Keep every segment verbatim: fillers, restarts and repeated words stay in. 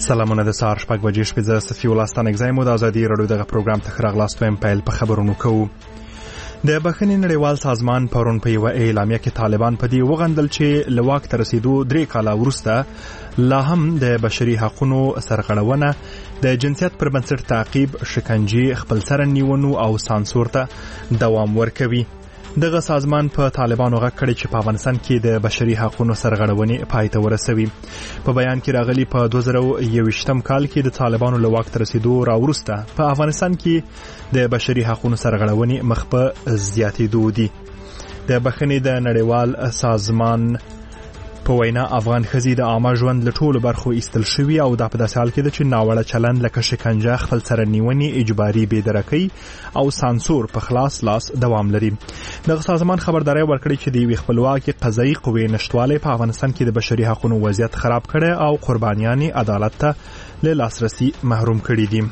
سلامونه د سهار شپږ بجې شپې زه صفي الله ستانک زایم د ازادي راډیو دغه پروګرام ته راغلاست ویم پیل په خبرونو کوو. د بخښنې نړیوال سازمان پرون په یوه اعلامیه کې طالبان په دې وغندل چې له واک ته رسیدو درې کاله وروسته لا هم د بشري حقوقو سرغړونه، د جنسیت پر بنسټ تعقیب، شکنجې، خپل سره نیونو او سانسور ته دوام ورکوي. دغه سازمان په طالبانو غږ کړی چې په افغانستان کې د بشري حقوقو سرغړونې پای ته ورسوي. په بیان کې راغلي په دوه زره یوویشتم کال کې د طالبانو له واک ته رسیدو راوروسته په افغانستان کې د بشري حقوقو سرغړونې مخ په زیاتېدو دي. د بخښنې د نړیوال سازمان په وینا افغان ښځې د عامه ژوند له ټولو برخو ایستل شوي او دا په داسې حال کې ده چې ناوړه چلند لکه شکنجه، خپل سره نیونې، اجباري بېدرکۍ او سانسور په خلاص لاس دوام لري. دغه سازمان خبرداری ورکړي چې د یوې خپلواکې قضایي قوې نشتوالی په افغانستان کې د بشري حقوقو وضعیت خراب کړی او قربانیانې عدالت ته له لاسرسي محروم کړي دي.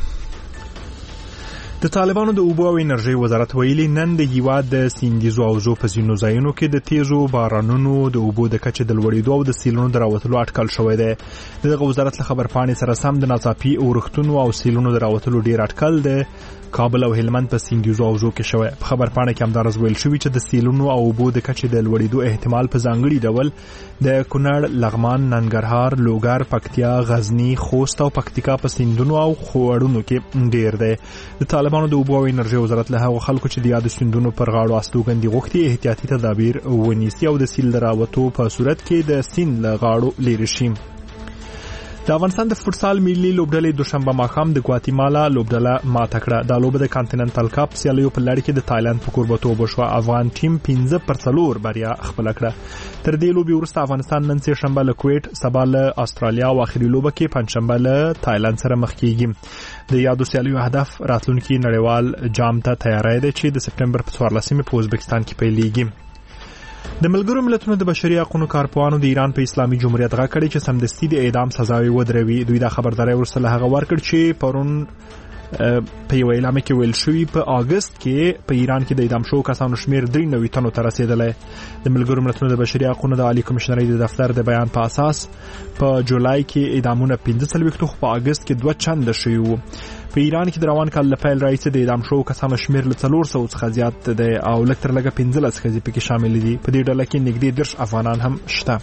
د طالبانو د اوبو او انرژۍ وزارت ویلي نن د هیواد د سیندیزو حوزو په ځینو ځایونو کې د تیزو بارانونو د اوبو د کچې د لوړېدو او د سیلونو د راوتلو اټکل شوی دی. دغه وزارت له خبرپاڼې سره سم د ناڅاپي اورښتونو او سیلونو د راوتلو ډیر اټکل د کابل او هلمند په سیندیزو حوزو کې شوی. په خبرپاڼه کې همدارس ویل شوي چې د سیلونو او اوبو د کچې د لوړېدو احتمال په ځانګړي ډول د کونړ، لغمان، ننګرهار، لوګر، پکتیا، غزني، خوست او پکتیکا په سیندونو او خوړونو کې ډیر دی. د طالبانو د اوبو او انرژۍ وزارت له هغو خلکو چې د یادو سیندونو پر غاړو استوګنځي غوښتي احتیاطي تدابیر ونیسي او د سیل د راوتو په صورت کې د سیند له غاړو لیرې شي. د افغانستان د فوټسال ملي لوبډلې دوشنبه ماښام د ګواتیمالا لوبډله ماته کړه. دا لوبه د کانټیننټل کپ سیالیو په لړ کې د تایلند په کوربتوب وشوه. افغان ټیم پنځه پر څلور بریا خپله کړه. تر دې لوبې وروسته افغانستان نن سه شنبه له کویټ، سبا له استرالیا او اخري لوبه کې پنځشنبه له تایلند سره مخ کیږي. د یادو سیالیو هدف راتلونکي نړیوال جام ته تیاری دی چې د سپټمبر په څوارلسمې په ازبکستان کې پیلېږي. د ملګرو ملتونو د بشري حقوقو کارپوهانو د ایران په اسلامي جمهوریت غږ کړی چې سمدستي د اعدام سزاوي ودروي. دوی دا خبرداری وروسته له هغه ورکړ چې پرون په یو اعلامیه کې ویل شوي په اگست کې په ایران کې د اعدام شوو کسانو شمیر درې نوي تنو ته رسیدلی. د ملګرو ملتونو د بشري حقوقو د عالی کمشنرۍ د دفتر د بیان په اساس په جولای کې اعدامونه پنځه څلوېښت خو په اگست کې دوه چنده شوي وو. په ایران کې د روان کال له پیل راهیسې د اعدام شوو کسانو شمیر له څلور سوو څخه زیات دی او لږ تر لږه پنځلس ښځې پکې شامل دي. په دې ډله کې نږدې دېرش افغانان هم شته.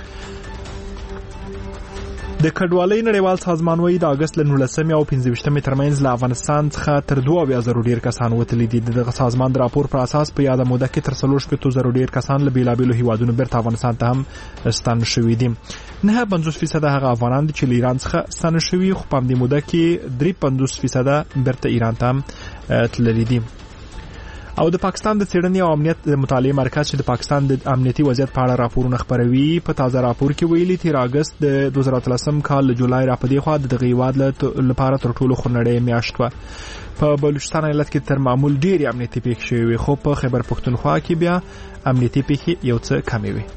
د کډوالۍ نړیوال سازمان وایي د اګست له نولسمې او پنځه ویشتمې ترمنځ له افغانستان څخه تر دوه اویا زرو ډیر کسان وتلي دي. دغه سازمان د راپور پر اساس په یاده موده کې تر څلور شپېتو زرو ډیر کسان له بېلابېلو هیوادونو بیرته افغانستان ته هم ستانه شوي دي. نه پنځوس فیصده هغه افغانان دي چې له ایران څخه ستانه شوي، خو په همدې موده کې درې پنځوس فیصده بیرته ایران ته هم تللي دي. او د پاکستان د څېړنې او امنیت د مطالعې مرکز چې د پاکستان د امنیتي وضعیت په اړه راپورونه خپروي په تازه راپور کې ویلي تیر اګست د دوه زره اتلسم کال له جولای را په دې خوا د دغه هیواد لپاره تر ټولو خونړۍ میاشت وه. په بلوچستان ایالت کې تر معمول ډېرې امنیتي پېښې شوې وې، خو په خیبر پښتونخوا کې بیا امنیتي پېښې یو څه کمې وې.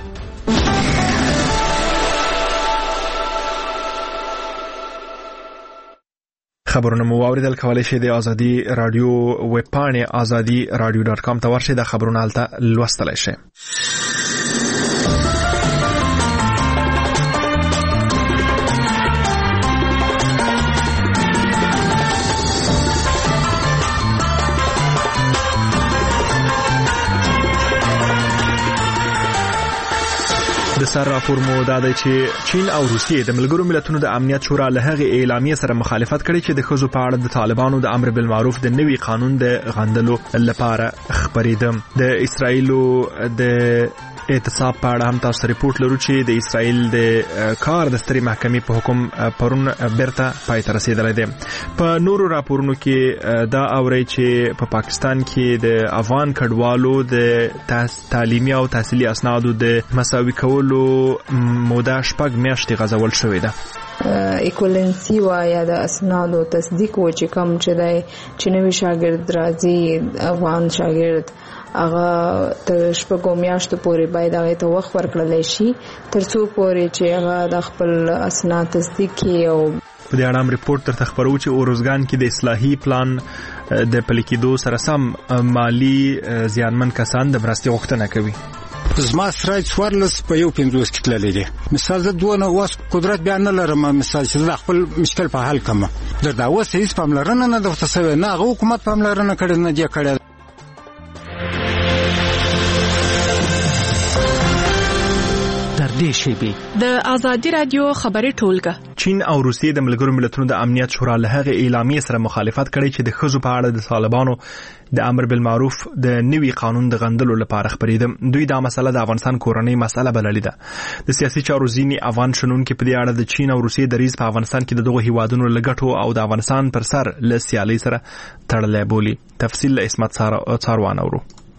خبرونه مو واوریدل. کولی شئ د ازادي رادیو ویب پاڼې ازادي رادیو ډاټ کام ته ورشئ. د خبرونه هلته لوستلی شئ. د سر راپور مو دا دی چې چین او روسیې د ملګرو ملتونو د امنیت شورا له هغې اعلامیې سره مخالفت کړی چې د ښځو په اړه د طالبانو د امر بالمعروف د نوي قانون د غندلو لپاره خپرېده. د اسرائیلو د اعتصاب په اړه هم تاسو ریپورت لرو چې د اسرائیل د کار د سترې محکمې په حکم پرون بیرته پای ته رسېدلی دی. په نورو راپورونو کې دا اورئ چې په پاکستان کې د افغان کډوالو د تعلیمي او تحصیلي اسنادو د مساوي کولو موده شپږ میاشتې غځول شوې ده. ایکولنسی و یا د اسنادو تصدیق و چې کوم چې دی چې نوی شاګرد راځي افغان شاګرد هغه تر شپږو میاشتو پورې باید هغې ته وخت ورکړلی شي تر څو پورې چې هغه د خپل اسناد تصدیق کړي. او په دې اړه هم ریپورټ درته خپرو چې اروزګان کې د اصلاحي پلان د پلي کېدو سره سم مالي زیانمن کسان د مرستې غوښتنه کوي. زما سره څوارلس په یو پنځوس کې تللی دی. مثال زه دونه اوس قدرت بیا نه لرم مثال چې زه خپل مشکل په حل کړم. دا اوس هېڅ پاملرنه نه درته شوې، نه هغه حکومت پاملرنه کړې نه دی کړې. د آزادي رادیو خبري ټولګه. چین او روسیې د ملګرو ملتونو د امنیت شورا له هغه اعلامیې سره مخالفت کړی چې د ښځو په اړه د طالبانو د امر بالمعروف د نوي قانون د غندلو لپاره خبرېده. دوی دا مسله د افغانستان کورنۍ مسله بللې ده. د سیاسي چارو ځینې افغان شنونکي په دې اړه د چین او روسیې دریځ په افغانستان کې د دغو هیوادونو له ګټو او د افغانستان پر سر له سیالۍ سره تړلی بولي. تفصیل له اسمت څاروان اورو.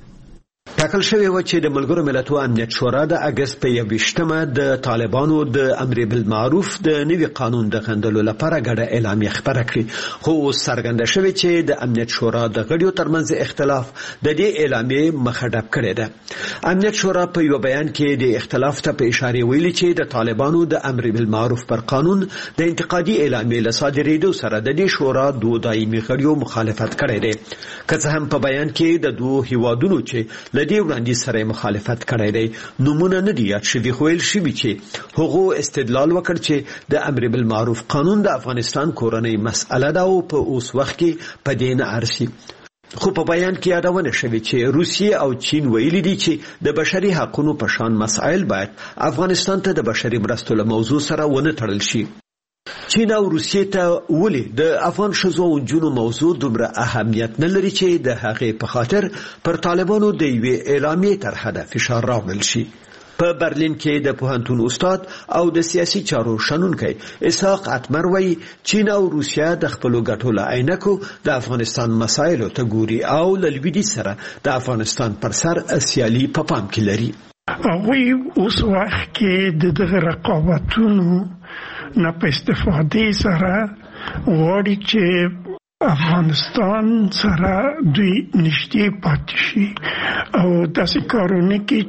ټاکل شوی و چې د ملګرو ملتونو امنیت شورا د اگست په یوویشتمه د طالبانو د امر بالمعروف د نوي قانون د غندلو لپاره ګډه اعلامیه خپره کړي، خو څرګنده شوی چې د امنیت شورا د غړیو ترمنځ اختلاف د دې اعلامیې مخه ډب کړی ده. امنیت شورا په یو بیان کې د اختلاف ته په اشاره ویلي چې د طالبانو د امر بالمعروف پر قانون د انتقادي اعلامیې له صادرېدو سره د دې شورا دوه دایمي غړیو مخالفت کړی دی. که څه هم په بیان کې د دوه هیوادونو چې لدې وړاندې سره مخالفت کړی دی نمونه نه دی یاد شوي، خو ویل شوي چې هغه استدلال وکړ چې د امر بالمعروف قانون د افغانستان کورنۍ مسأله ده او په اوس وخت کې په دې نه ارسي. خو په بیان کې یادونه شوي چې روسیه او چین ویلي دي چې د بشري حقوقو په شان مسایل باید افغانستان ته د بشري مرستو له موضوع سره ونه تړل شي. چین او روسیې ته ولې د افغان ښځو او نجونو موضوع دومره اهمیت نه لري چې د هغې په خاطر پر طالبانو د یوې اعلامیې طرحه د فشار راوړل شي. په برلین کې د پوهنتون استاد او د سیاسي چارو شنونکی اسحاق اتمر وایي چین او روسیه د خپلو ګټو له عینکو د افغانستان مسایلو ته ګوري او له لویدیځ سره د افغانستان پر سر سیالي په پام کې لري. هغوی اوس وخت کې د دغه رقابتونو نه په استفاده سره غواړي چې افغانستان سره دوی نږدې پاتې شي او داسې کارونه کوي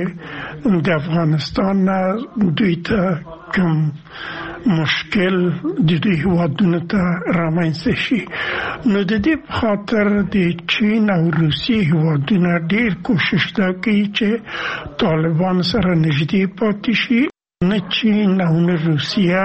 چې د افغانستان نه دوی ته کوم مشکل د دوی هیوادونو ته رامنځته شي. نو د دې په خاطر د چین او روسیې هیوادونه ډېر کوشش کوي چې طالبان سره نږدې پاتې شي. نه چین او نه روسیه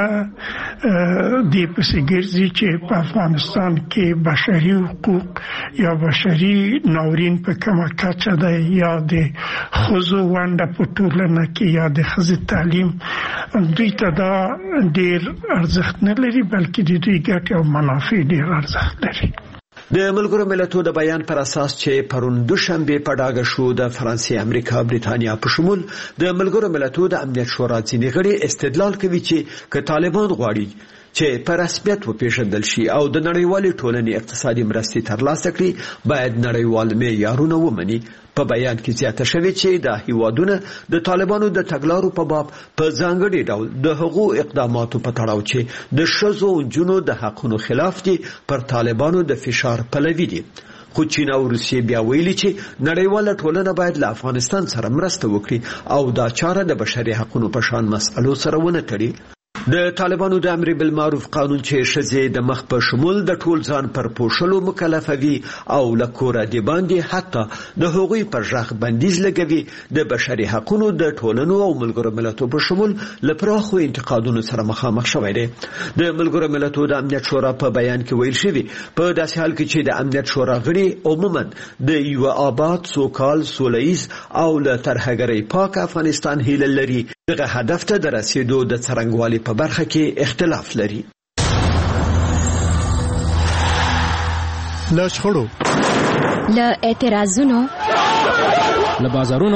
د پسې ګرځي چې په افغانستان کې بشري حقوق یا بشري ناورین په کومه کچه ده یا د ښځو ونډه په ټولنه کې یا د ښځې تعلیم دوی ته دا ډېر ارزښت نه لري، بلکې د دوی ګټې او منافع ډېر ارزښت لري. د ملګرو ملتونو د بیان پر اساس چې پرون دوشنبه په ډاګه شو د فرانسې، امریکا، بریتانیا په شمول د ملګرو ملتونو د امنیت شورا ځینې غړي استدلال کوي چې که طالبان غواړي چې په رسمیت وپېژندل شي او د نړیوالې ټولنې اقتصادي مرستې ترلاسه کړي باید نړیوال معیارونه ومني. په بیان کې زیاته شوی چې د هیوادونو د طالبانو د تګلارو په باب په ځانګړي ډول د حقوقو اقداماتو په تړاو چې د ښځو او نجونو د حقونو خلاف دي پر طالبانو د فشار پلوي دي. خو چین او روسیې بیا ویلي چې نړیواله ټولنه باید له افغانستان سره مرسته وکړي او دا چاره د بشري حقونو په شان مسئلو سره ونه تړي. د طالبانو د امر بالمعروف قانون چې ښځې د مخ په شمول د ټول ځان پر پوښلو مکلفوي او له کوره د باندې حتی د هغوی پر ژغ بندیز لګوي، د بشري حقونو د ټولنو او ملګرو ملتونو په شمول له پراخو انتقادونو سره مخامخ شوی دی. د ملګرو ملتونو د امنیت شورا په بیان کې ویل شوي په داسې حال کې چې د امنیت شورا غړي عموما د یو آباد، سوکال، سولیز او له ترهګرۍ پاک افغانستان هیله لري، دغه هدف ته د رسیدو د څرنګوالي په برخه کې اختلاف لري. له شخړو، له اعتراضونو، له بازارونو،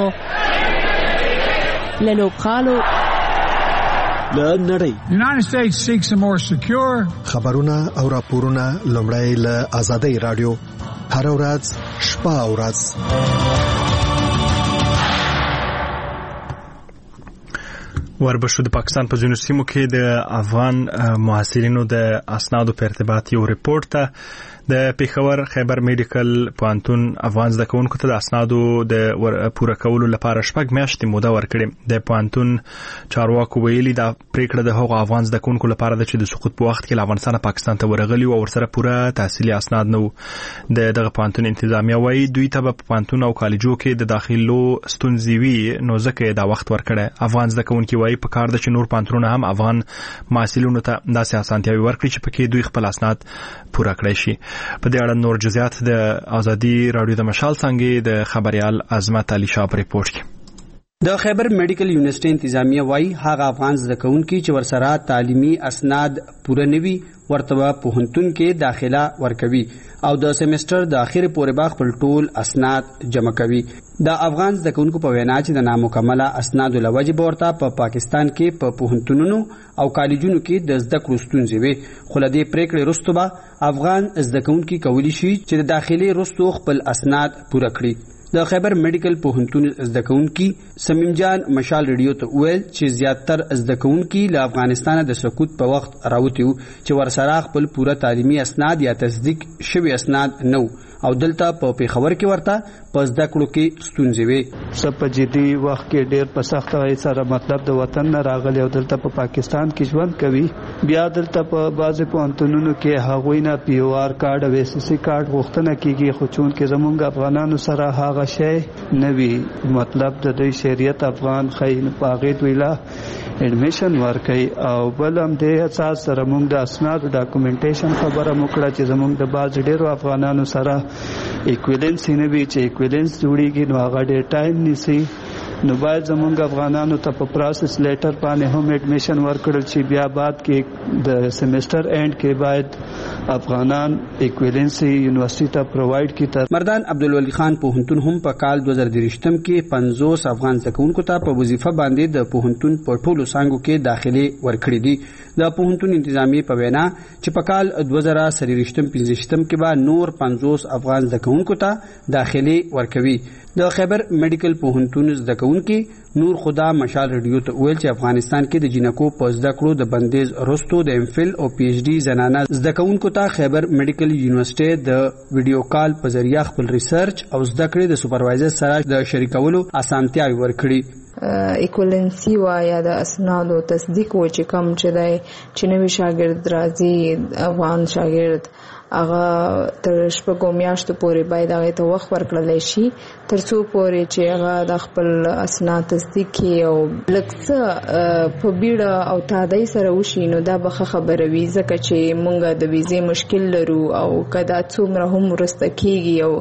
له لوبغالو، له نړۍ. The United States seeks a more secure. خبرونه او راپورونه لومړی له آزادۍ رادیو هر ورځ شپه او ورځ وربشو د پاکستان په ځینو سیمو کې د افغان محصلینو د اسنادو په ارتباط یو ریپورت ته د پیښور خیبر میډیکل پوهنتون افغان زده کوونکو ته د اسنادو د پوره کولو لپاره شپږ میاشتې موده ورکړې. د پوهنتون چارواکو ویلي دا پریکړه د هغو افغان زده کوونکو لپاره ده چې د سقوط په وخت کې له افغانستان پاکستان ته ورغلي او ورسره پوره تحصیلي اسناد نه وو. د دغه پوهنتون انتظامیه وایي دوی ته په پوهنتون او کالجو کې د داخلو ستونزې وي، نو ځکه دا وخت ورکړی. افغان زده کوونکي وایي په کار ده چې نور پوهنتونونه هم افغان محصلینو ته داسې اسانتیاوې ورکړي چې پکې دوی خپل اسناد پوره کړی شي. په دې اړه نور جزئیات د آزادي رادیو د مشال څنګه د خبريال عظمت علي شاه په ریپورت کې. د خیبر میډیکل یونیورسيټي انتظامیه وايي هغه افغان زده کوونکي چې ورسره تعلیمي اسناد پوره نوي ورته پوهنتون کې داخله ورکوي او د سیمستر د اخر پورې باغ پر ټول اسناد جمع کوي. د افغان زده کوونکو په وینا چې د نامکمله اسنادو لوجب ورته په پا پاکستان کې په پوهنتونونو او کالجونو کې د زده کړو ستونزې وي، خو له دې پریکړې وروسته به افغان زده کوونکي کولی شي چې د داخلي وروسته خپل اسناد پوره کړي. د خیبر میډیکل پوهنتون زده کوونکي سمیم جان مشال ریډیو ته وویل چې زیاتر زده کوونکي له افغانستان د سقوط په وخت راوتی وو چې ورسره خپل پوره تعلیمي اسناد یا تصدیق شوي اسناد نه او دلته په پیښور کې ورته په زده کړو کې ستونزې وي. سب په جدي وخت کې ډېر په سخت وای سره مطلب د وطن نه راغلي او دلته په پاکستان کې ژوند کوي. بیا دلته په بعضې پوهنتونونو کې هغوی نه پی او آر کارډ او ایس سی کارډ غوښتنه کیږي، خو چون کې زمونږ افغانانو سره هغه شی نه وي، مطلب د دوی شریعت افغان خی نه پاغې ویلا اډمیشن ورکړي. او بل هم د اساس سره موږ د اسناد ډاکومنټیشن خبره وکړه چې زمونږ د باز ډیرو افغانانو سره ایکویلنس نه وي، چې ایکویلنس جوړیږي نو هغه ډیر ټایم نیسي. نو باید زمونږ افغانانو ته په پروسس لیټر باندې هم اډمیشن ورکړل چې بیا بعد کې د سیمستر اینڈ کې باید افغانان ایکویلنس یونیورسيټي ته پرووایډ کړي. مردان عبدالولی خان پوهنتون هم په کال دوه زره دریشتم کې پنځوس افغان زده کوونکو ته په وظیفه باندې د پوهنتون په ټولو څانګو کې داخلي ورکړي دي. د پوهنتون انتظامی په وینا چې په کال دوه زره څلوېښتم پنځوستم کې به نور پنځوس افغان زده کوونکو ته داخلي ورکوي. د خیبر میډیکل پوهنتون زده کوونکي نور خدا مشال ریډیو ته ویل چې افغانستان کې د جنکو په زده کړو د بندیز وروسته د ام فل او پی ایچ ډي زنانه زده کوونکو ته خیبر میډیکل یونیورسيټي د ویډیو کال په ذریعہ خپل ریسرچ او زده کړې د سوپروایزر سره د شریکولو اسانتیاوې ورکړي. ایکویلنسي وا یا د اسنادو تصدیق و چې کوم چې د چې نوی شاګرد راځي افغان شاګرد هغه تر شپږو میاشتو پورې باید هغه ته وخت ورکړل شي تر څو پورې چې هغه د خپل اسناد تصدیق کړي او لکه په بیړه او تادی سره وشي نو دا به خبره وي، ځکه چې مونږ د ویزې مشکل لرو او کدا څومره هم ورسته کیږي او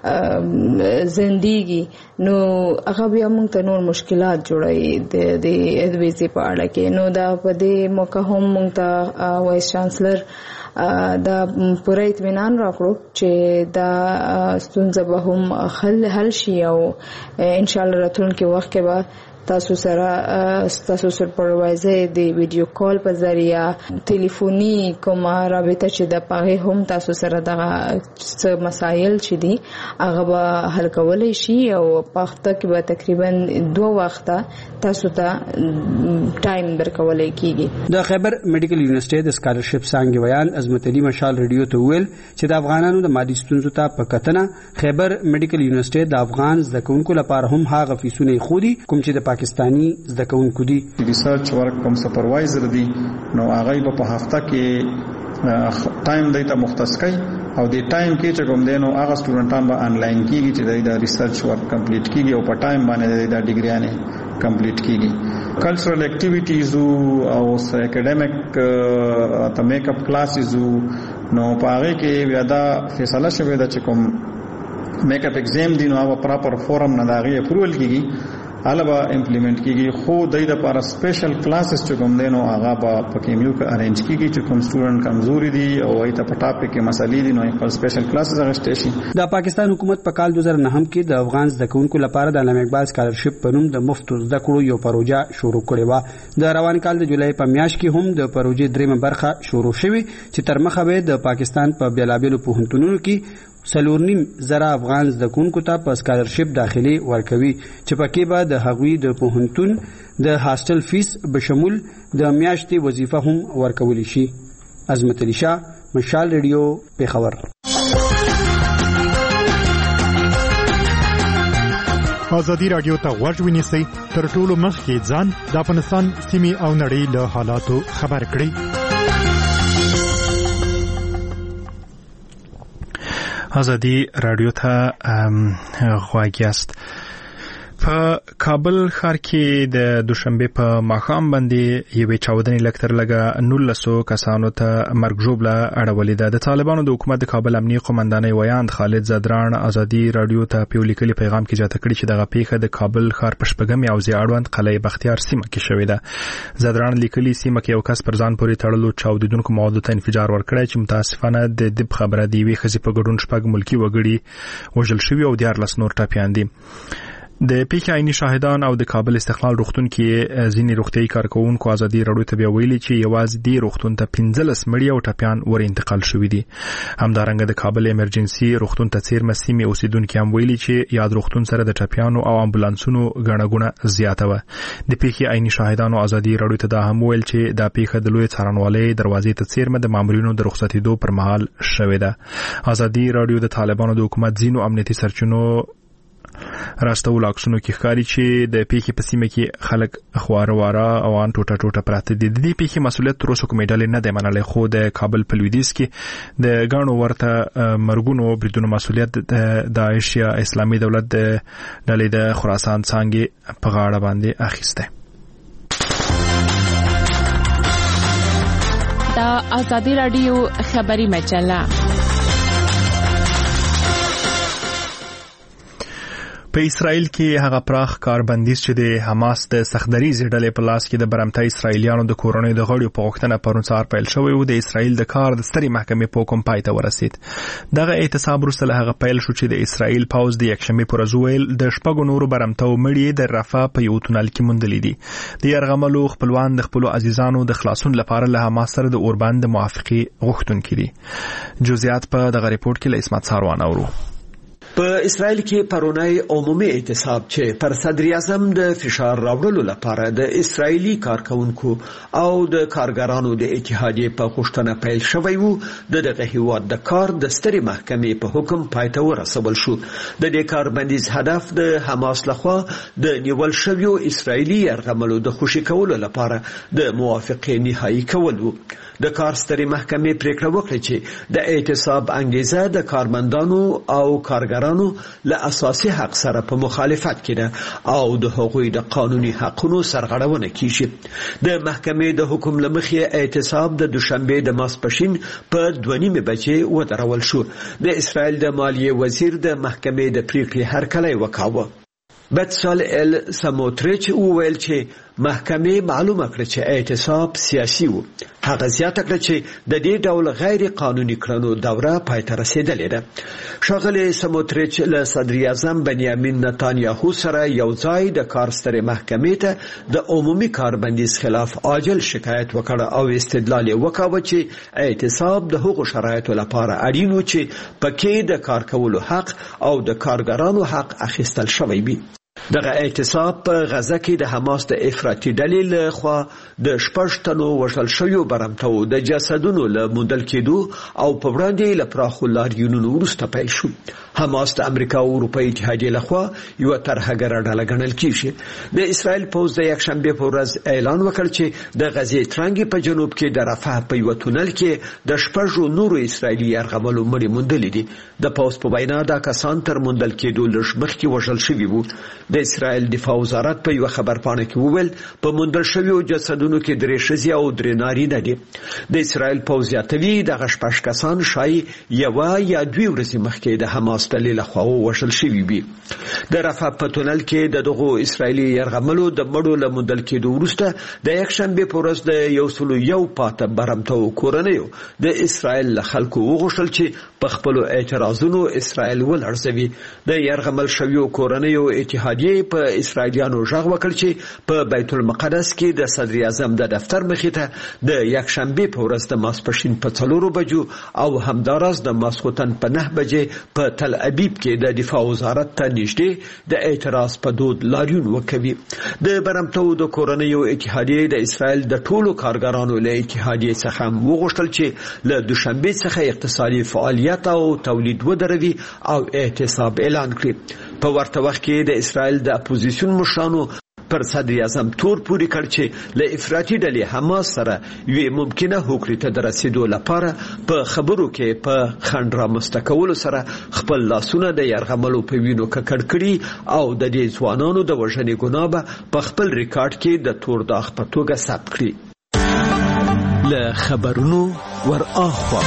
زندګي نو هغه بیا مونږ ته نور مشکلات جوړوي د د ویزې په اړه کې. نو دا په دې موقع هم مونږ ته وایس چانسلر دا پوره اطمینان راکړو چې دا ستونزه به هم حل حل شي او ان شاء الله راتلونکي وخت کې به تاسو سره تاسو سپروایزر د ویډیو کال په ذریعہ ټلیفوني کومه رابطه چې د پاره هم تاسو سره دغه څه مسایل چې دي هغه به حل کولای شي او په وخت کې به تقریبا دوه وخته تاسو ته ټایم درکولای کیږي. د خیبر میډیکل یونیورسيټي د سکالرشپ څنګه بیان عظمت علي مشال ریډیو ته ویل چې د افغانانو د مالی ستونزو ته په کتنه خیبر میډیکل یونیورسيټي د افغان زده کوونکو لپاره هم هغه فیسونه خودي کوم چې د پاکستانی زده کوونکو دي. ریسرچ ورک کوم سپروایزر دي نو هغه په هفته کې ټایم دیته مختص کوي او د ټایم کې چې کوم دینو هغه سټوډنټان به انلاین کیږي چې د ریسرچ ورک کمپلیټ کیږي او په ټایم باندې د ډیګریانه کمپلیټ کیږي. کلچرل اکټیویټیز او اکیډمیک ته میک اپ کلاسز نو پاره کې بیا دا فیصله شوه د چې کوم میک اپ ایگزام دی نو هغه پراپر فورم نه داغي اپروول کیږي البا امپلیمنٹ کیږي. خو د دې لپاره سپیشل کلاسز چې کوم دینو هغه په پکیمیو کې ارینج کیږي چې کوم سټوډنټ کمزوري دي او ایت په ټاپک کې مسالې دي نو په سپیشل کلاسز غشته شي. د پاکستان حکومت په کال دوه زره نهم کې د افغان زده کوونکو لپاره د علامه اقبال سکالرشپ په نوم د مفت زده کړو یو پروژه شروع کړې و. د روان کال د جولای په میاشت کې هم د پروژې دریمه برخه شروع شوه چې تر مخه به د پاکستان په بیلابیلو پوهنتونونو کې سلور نیم زره افغان زده کوونکو ته په سکالرشپ داخلي ورکوي چې پکې به د هغوی د پوهنتون د هاستل فیس بشمول د میاشتې وظیفه هم ورکولی شي. عظمت علي شاه مشال ریډیو پیښور. ازادي رادیو ته غوږ ونیسئ، تر ټولو مخکې ځان د افغانستان سیمې او نړۍ له حالاتو خبر کړئ. ازادي رادیو ته غوږ یاست. په کابل ښار کې د دوشنبه په ماښام باندې یوې چاودنې لکتر لګه نولسو کسانو ته مرګ ژوبله اړولې ده. د طالبانو د حکومت د کابل امنیه قومندانۍ ویاند خالد زدران ازادي رادیو ته په لیکلي پیغام کې جاته کړی چې دغه پیښه د کابل ښار په شپږمې او زیاړوند قلعه بختیار سیمه کې شوې ده. زدران لیکلي سیمه کې یو کس پر ځان پورې تړلو چاودیدونکو موادو ته انفجار ورکړی چې متاسفانه د دب خبره دی وی خزي په ګډون شپږ ملکی وګړي وژل شوي او دیارلس نور ټپیان دي. د پیښې عیني شاهدان او د کابل استقلال روغتون کې ځینې روغتیايي کارکونکو ازادي رادیو ته بیا ویلي چې یوازې د روغتون ته پنځلس مړي او ټپیان ور انتقال شوي دي. همدارنګه د کابل ایمرجنسي روغتون ته څیرمه سیمې اوسیدونکو هم ویلي چې یاد روغتون سره د ټپیانو او امبولانسونو غړغړه زیاته و. د پیښې عیني شاهدانو ازادي رادیو ته دا هم ویل چې دا پیښه د لوی څارنوالۍ دروازې ته څیرمه د مامورینو د رخصتېدو پر مهال شوې ده. ازادي رادیو د طالبانو د حکومت ځینو امنیتي سرچینو راستول عکسونو کې ښکاري چې د پیښې په سیمه کې خلک خواره واره او ان ټوټه ټوټه پراته دي. د دې پیښې مسؤلیت تر اوسه کومې ډلې نه دی منلی، خو د کابل په لویدیځ کې د ګڼو ورته مرګونو بریدونو مسؤلیت د داعش یا اسلامي دولت د ډلې د خراسان څانګې په غاړه باندې اخیسته. د ازادي رادیو خبري مجله په اسرائیل کې هغه پراخ کاربندیز چې د حماس د سختدریزې ډلې په لاس کې د برمته اسرائیلیانو د کورنۍ د غړو په غوښتنه پرون سهار پیل شوی و، د اسرائیل د کار د سترې محکمې په حکم پای ته ورسید. دغه اعتصاب وروسته له هغه پیل شو چې د اسرائیل پوځ د یکشنبې پر ورځ ویل د شپږو نورو برمته مړي د رفح په یو تونل کې موندلي دي. د یرغملو خپلوان د خپلو عزیزانو د خلاصون لپاره له حماس سره د اوربند موافقې غوښتونکي دي. جزئیات په دغه ریپورت کې له اسمت ساروان اورو. په اسرائیل کې پرونی عمومي اعتصاب چې پر صدر اعظم د فشار راوړلو لپاره د اسرائیلي کارکونکو او د کارګرانو د اتحادیې په غوښتنه پیل شوی وو، د دغه هیواد د کار د سترې محکمې په حکم پای ته ورسول شو. د دې کاربندیز هدف د حماس لخوا د نیول شویو اسرائیلي یرغملو د خوشي کولو لپاره د موافقې نهایی کول وو. د کار سترې محکمې پریکړه وکړه چې د اعتصاب انګیزه د کارمندانو او کارګرانو له اساسي حق سره په مخالفت کې ده او د هغوی د قانوني حقونو سرغړونه کیږي. د محکمې د حکم لمخې اعتصاب د دوشنبه د ماسپښین په دوه نیمه بجې ودرول شو. د اسرائیل د مالیې وزیر د محکمې د پریکړې هرکلی وکاوه. بتسالئل سموتریچ وویل چې محکمې معلومه کړه چې اعتصاب سیاسي و. هغه زیاته کړه چې د دې ډول غیر قانوني کړنو دوره پای ته رسیدلې ده. ښاغلی سموتریچ له صدر اعظم بنیامین نتانیاهو سره یو ځای د کار سترې محکمې ته د عمومي کاربندیز خلاف عاجل شکایت وکړ او استدلال یې وکاوه چې اعتصاب د هغو شرایطو لپاره اړین و چې پکې د کار کولو حق او د کارګرانو حق اخیستل شوی وي. دغه اعتصاب په غزه کې د حماس د افراطي ډلې له خوا د شپږ تنو وژل شویو برمتو د جسدونو له موندل کېدو او په وړاندې له پراخو لاریونونو وروسته پیل شو. حماس د امریکا او اروپایي اتحادیې لخوا یو ترهګره ډله ګڼل کیږي. د اسرائیل پوځ د یکشنبه په ورځ اعلان وکړ چې د غزې ترنګ په جنوب کې د رفح په یو تونل کې د شپږو نورو اسرائیلي یرغملو مړي موندل دي. د پوځ په وینا دا کسان تر موندل کېدو لږ مخکې وژل شوي وو. د اسرائیل دفاع وزارت په یو خبرپاڼه کې وویل په موندل شویو جسدونو کې درې ښځې او درې نارینه دي. د اسرائیل پوځ زیاتوي دغه شپږ کسان شایي یوه یا دوې ورځې مخکې د حماس ډلې لخوا وژل شوي وي. د رفح په تونل کې د دغو اسرائیلي یرغملو د مړو له موندل کېدو وروسته د یکشنبې په ورځ د یو سلو یو پاته برمتو کورنیو د اسرائیل له خلکو وغوښتل چې په خپلو اعتراضونو اسرائیل ولړزوي. د یرغمل شویو کورنیو اتحادیې په اسرائیلیانو غږ وکړ چې په بیت المقدس کې د صدر اعظم د دفتر مخې ته د یکشنبې په ورځ د ماسپښین په څلورو بجو او همداراز د ماسخوتن په نه بجې په تل ابیب کې د دفاع وزارت ته نږدې د اعتراض په دود لاریون وکوي. د برمتو د کورنیو اتحادیې د اسرائیل د ټولو کارګرانو له اتحادیې څخه وغوښتل چې له دوشنبې څخه اقتصادي فعالیت او تولید ودروي او اعتصاب اعلان کړي. په ورته وخت کې د اسرائیل د اپوزیسیون مشرانو پر صدر اعظم تور پورې کړ چې له افراطي ډلې حماس سره یوې ممکنه هوکړې ته د رسیدو لپاره په خبرو کې په خنډ رامنځته کولو سره خپل لاسونه د یرغملو په وینو ککړ کړي او د دې ځوانانو د وژنې ګناه به په خپل ریکارډ کې د تور داغ په توګه ثبت کړي. له خبرونو ور اخوا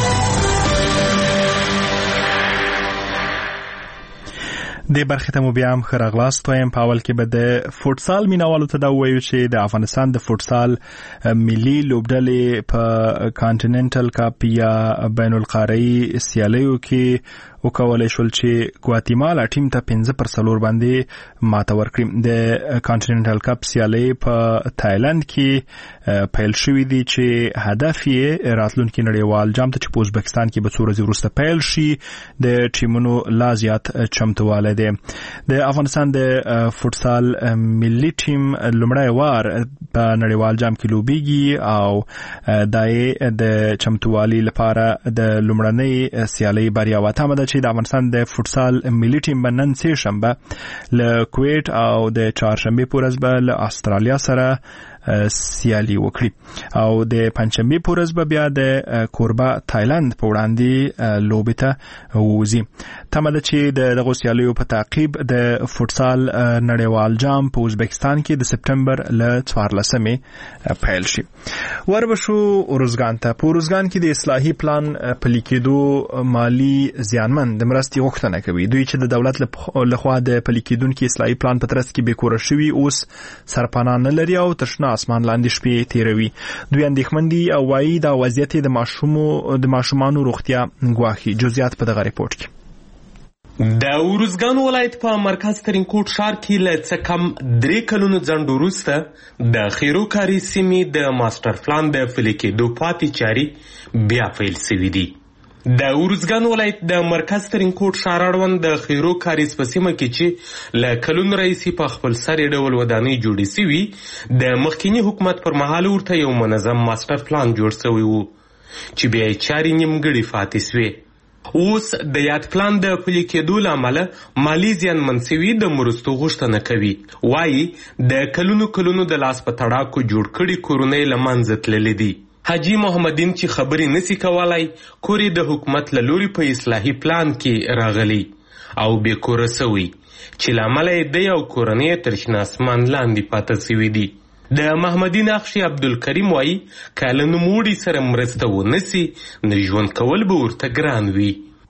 د برخې ته مو بیا هم ښه راغلاست وایم. په اول کې به د فوټسال مینوالو ته دا ووایو چې د افغانستان د فوټسال ملي لوبډلې په کانټیننټل کاپ یا بین القاره‌ایي سیالیو کې وکولای شول چې ګواتیمالا ټیم ته پنځه پر څلور باندې ماته ورکړي. د کانټیننټل کاپ سیالۍ په تایلند کې پیل شوې دي چې هدف یې راتلونکي نړیوال جام ته چې په ازبکستان کې به څو ورځې وروسته پیل شي د ټیمونو لا زیات چمتوالی دی. د افغانستان د فوټسال ملي ټیم لومړی وار په نړیوال جام کې لوبیږي او دا یې د چمتووالي لپاره د لومړنۍ سیالۍ بریا وتمه ده چې د افغانستان د فوټسال ملي ټیم به نن سه شنبه له کویت او د چهارشنبه په ورځ به له استرالیا سره سیالي وکړي او د پنځشنبه په ورځ به بیا د کوربه تایلند په وړاندې لوبې ته ووځي. تمه ده چې د دغو سیالیو په تعقیب د فوټسال نړیوال جام په ازبکستان کې د سپټمبر له څوارلسمې پیل شي. وربشو اروزګان ته په اروزګان کې د اصلاحي پلان پلي کېدو مالی زیانمن د مرستې غوښتنه کوي. دوی چې د دولت لخوا د پلي کېدونکي اصلاحي پلان په ترڅ کې بېکوره شوي اوس سرپناه نه لري او تشنه اسمان لاندې شپې تیروي. دوی اندېښمن دي او وایي دا وضعیت د ماشومو د ماشومانو روغتیا ګواښي. جزئیات په دغه ریپورت کې. د اروزګان ولایت په مرکز ترینکوټ ښار کې له څه کم درې کلونو ځنډ وروسته د خیرو کاري سیمې د ماسټر پلان د پلي کېدو پاتې چارې بیا پیل شوي دي. د اروزګان ولایت د مرکز ترینکوټ ښار اړوند د خیرو کاریز په سیمه کې چې له کلونو راهیسې په خپل سر ډول ودانۍ جوړې سوي د مخکینی حکومت پر مهال ورته یو منظم ماسټر پلان جوړ شوی و چې بیا یې چارې نیمګړې پاتې سوې. اوس د یاد پلان د پلي کېدو له امله مالي زیانمن سوي د مرستو غوښتنه کوي. وایي د کلونو کلونو د لاس په تړاکو جوړ کړي کورونه له منځه تللي دي. حاجی محمدین چې خبرې نسی کولای کورې د حکومت له لوري په اصلاحي پلان کې راغلی او بې کوره سوی چې له امله یې د یو کورنۍ تر شنه اسمان لاندې پاته سوي دي. د محمدین اخشي عبدالکریم وایي که له نوموړي سره مرسته ونسي نو ژوند کول به ورته ګران وي.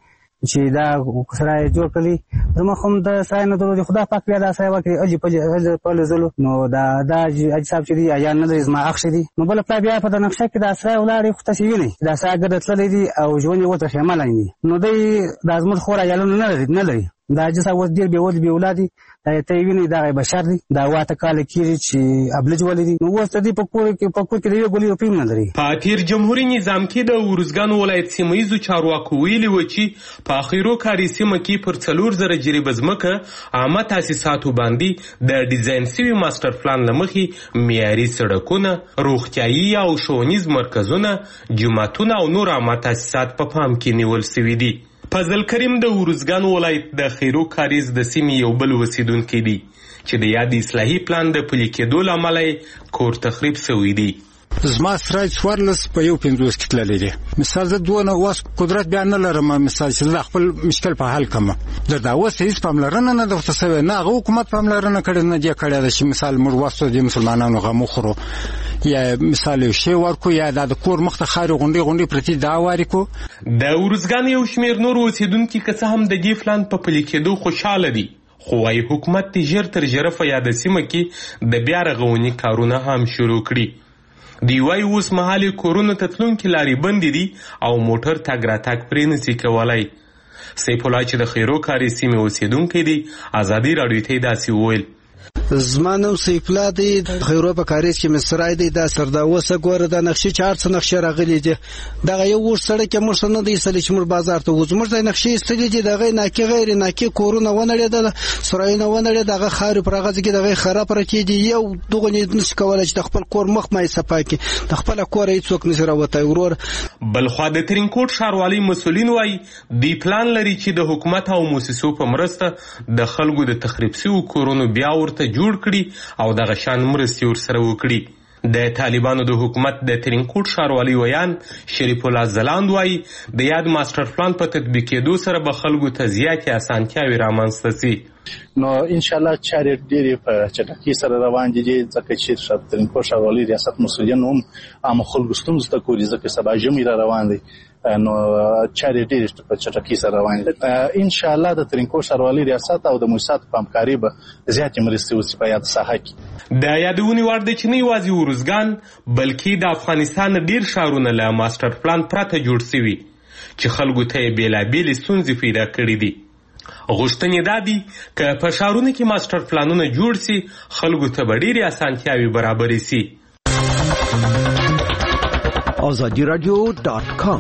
چې دا سرای جوړ کړي زما هم د سرای نه درو خدا پاک بیا دا سرای وکړي اجي په په زلو نو دا دا اجي صاحب چې دی یا نه زما اخ دي نو بل پلا بیا په د نقشه کې دا سرای ولاړې خو تاسو ویني دا سرای ګرځتلې دي او ژوند یې وته خیمه لاندې نو دوی د ازمت خورا یالو نه لري نه لري دا اجي صاحب ډیر به ود به ولادي دا ته ویني دا بشر دي دا واته کال کېږي چې ابلج ولدي نو اوس د دې په کور کې په کور کې دی ګولې په نه لري. په تیر جمهوریت نظام کې د اروزګان ولایت سیمایي چارواکو ویلي و چې په اخیرو کاري سیمه کې پر څلور زره جریبه ځمکه عامه تاسیساتو باندې د ډیزاین سوي ماسټر پلان لمخې معیاري سړکونه روغتیایي او ښوونیز مرکزونه جوماتونه او نور عامه تاسیسات په پام کې نیول سوي دي. فضل کریم د اروزګان ولایت د خیرو کاریز د سیمې یو بل اوسیدونکی دی چې د یاد اصلاحي پلان د پلي کېدو له امله کور تخریب شوی دی. زما سرای څوارلس په یو پنځوس کې تللی دی. مثال زه دونه اوس قدرت بیا نه لرم مثال چې زه خپل مشکل په حل کړم. درته اوس هېڅ پاملرنه نه درته شوې نه هغه حکومت پاملرنه کړې نه دی کړې ده چې مثال موږ واسطو د مسلمانانو غم وخورو یا مثال یو شی ورکو یا د کور مخ ته خاري غونډې غونډې پرتې دا واري کو. د اروزګان یو شمېر نور اوسیدونکي که څه هم د دې پلان په پلي کېدو خوشحاله دي خو وايي حکومت د ژر تر ژره په یاده سیمه کې د بیا رغونې کارونه هم شروع کړي. دی وايي اوس مهال کورونو ته تلونکي لارې بندې دي او موټر تګ راتګ پرې نشي کولی. سیف الله چې د خیرو کاري سیمې اوسیدونکی دی ازادي راډیو ته داسې وویل. زمانم سیف الله دی خیرو په کاریز کې مصرای دی دا سرداوسه ګوره د نقشې چار څه نقشې راغلي دي دغه یو ور سره کې مرسته نه دی سلی چې مر بازار ته وځو مرته نقشې استلې دي دغه ناکي غیر ناکي کورونه ونړې ده سرایونه ونړې دغه خاري پرغه کې دغه خراب راکې دي یو دغه نس کولای چې خپل کور مخ مې صفاکي د خپل کور هیڅ څوک نشي راوته ورور بلخوا د ترینکوټ ښاروالۍ مسولین وایي دی پلان لري چې د حکومت او موسسو په مرسته د خلکو د تخریب شویو کورونو بیا ورته جوړ کړي او دغه شان مرستې ورسره وکړي د طالبانو د حکومت د ترینکوټ ښاروالۍ ویان شریف الله زلاند وایي د یاد ماستر پلان په تطبیق کېدو سره به خلکو ته زیاتې اسانتیاوې رامنځته شي نو ان شاء الله چارې ډېرې په چټکۍ سره روان دي ځکه چې ترینکوټ ښاروالۍ ریاست مسؤلین هم عام خلکو ستونزو ته ګوري ځکه سبا ژمی را روان دی نو چارې ډېرې په چټکۍ سره روان دي ان شاء الله د ترینکوټ ښاروالۍ ریاست او د موسساتو په همکارۍ به زیاتې مرستې وشي په یاد ساحه کې د یادونې وړ دی چې نه یوازې ارزګان بلکې د افغانستان ډېر ښارونه له ماستر پلان پرته جوړ شوي چې خلکو ته یې بېلابېلې ستونزې پیدا کړي دي غوښتنې دا دي که په ښارونو کې ماستر پلانونه جوړ شي خلکو ته به ډېرې اسانتیاوې برابرې شي. آزادی رادیو ډاټ کام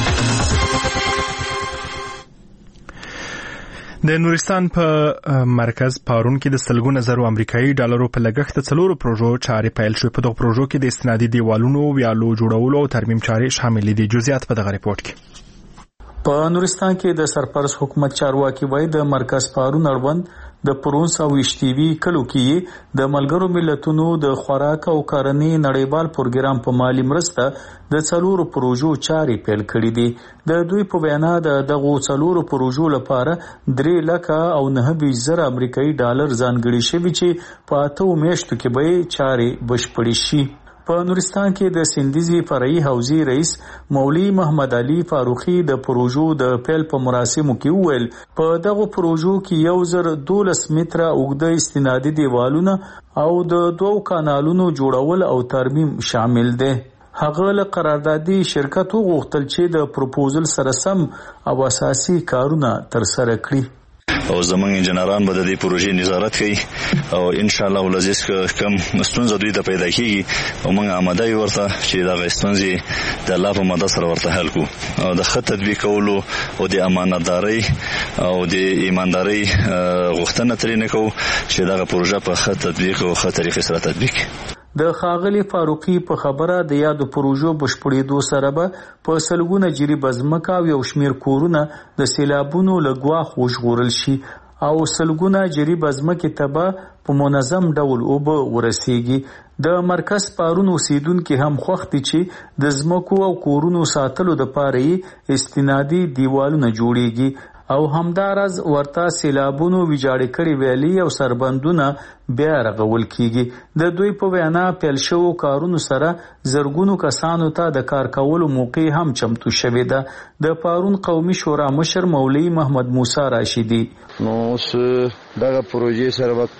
د نورستان په مرکز پارون کې د سلګونه زرو امریکایي ډالرو په لګښت د څلورو پروژو چارې پیل شوې. په دغه پروژو کې د استنادي دیوالونو ویالو جوړولو او ترمیم چارې شامل دي. جزئیات په دغه ریپورت کې. په نورستان کې د سرپرست حکومت چارواکي وایي د مرکز پارون اړوند د پرونس او اشتیوي کلو کې د ملګرو ملتونو د خوراک او کرنې نړیوال پروګرام په مالی مرسته د څلورو پروژو چارې پیل کړې دي. د دوی په وینا د دغو څلورو پروژو لپاره درې لکه او نهه زره امریکایي ډالر ځانګړي شوي چې په اتو میاشتو کې به چارې بشپړې شي. په نورستان کې د سندیزي فرعي حوزې رئیس مولوي محمد علي فاروقي د پروژو د پیل په مراسمو کې وویل په دغه پروژو کې یو زر دولس متره اوږده استنادي دیوالونه او د دوو کانالونو جوړول او ترمیم شامل دي. هغه له قراردادي شرکت وغوښتل چې د پروپوزل سره سم او اساسي کارونه ترسره کړي. او زمونږ انجنیران به د دې پروژې نظارت کوي او ان شاء الله ولزیس کم ستونزه دوی ته پیدا کیږي او موږ آماده یو ورته چې دا ستونزې د الله په مدد سره ورته حل کړو او د خط تطبیق کولو او د امانتداري او د ایمانداري غوښتنه ترې نه کوو چې دا پروژه په خط تطبیق او خط طریقې سره تطبیق د خاغلی فاروقي په خبره د یادو پروژو بشپړېدو سره به په سلګونه جری بزمکا او یو شمیر کورونه د سیلابونو لګوا خوشغورل شي او سلګونه جری بزمکې ته به په منظم ډول اوبه ورسیږي. د مرکز پارون اوسیدونکو هم خوښ دي چې د زمکو او کورونو ساتلو د پاره استنادي دیوالونه جوړیږي او همدارز ورته سیلابونو ویجاړې کړي ویلي او سربندونه بیا رغول کیږي. د دوی په وینا پیل شوو کارونو سره زرګونو کسانو ته د کار کولو موقع هم چمتو شوې ده. د پارون قومي شورا مشر مولوي محمد موسی راشدي نو اوس دغه پروژې سره وخت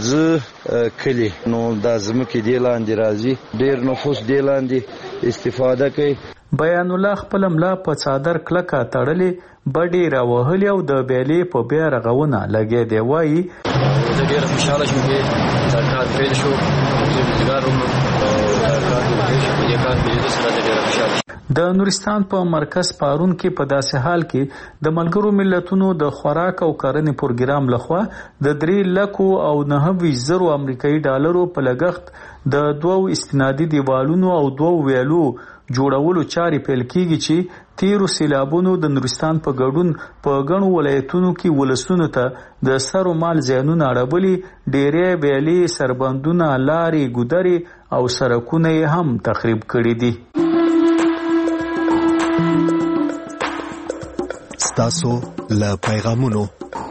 پنځه کلی نو د ځمکې دی لاندې راځي ډیر نفوس دی لاندې استفاده کوي. بیان الله خپل ملا په څادر کلکه تړلې بډې راوهلې او د بیلې په بیا رغونه لګې دی. وایي زه ډېر خوشحاله شوم چې دا کار پیل شو زه روزګار وم او دا کار پیل شو په دې کار پیل سره زه ډېر خوشحاله شوم. د نورستان په مرکز پارون کې په داسې حال کې د ملګرو ملتونو د خوراک او کرنې پروګرام لخوا د درې لکو او نهه زرو امریکایي ډالرو په لګښت د دوو استنادي دیوالونو او دوو ویالو جوړولو چارې پیل کیږي چې تیرو سیلابونو د نورستان په ګډون په غنو ولایتونو کې ولسونو ته د سر او مال زیانونه اړولي. ډېرې ویلې سربندونه لارې ګودرې او سړکونه هم تخریب کړي دي. ستاسو له پیغامونو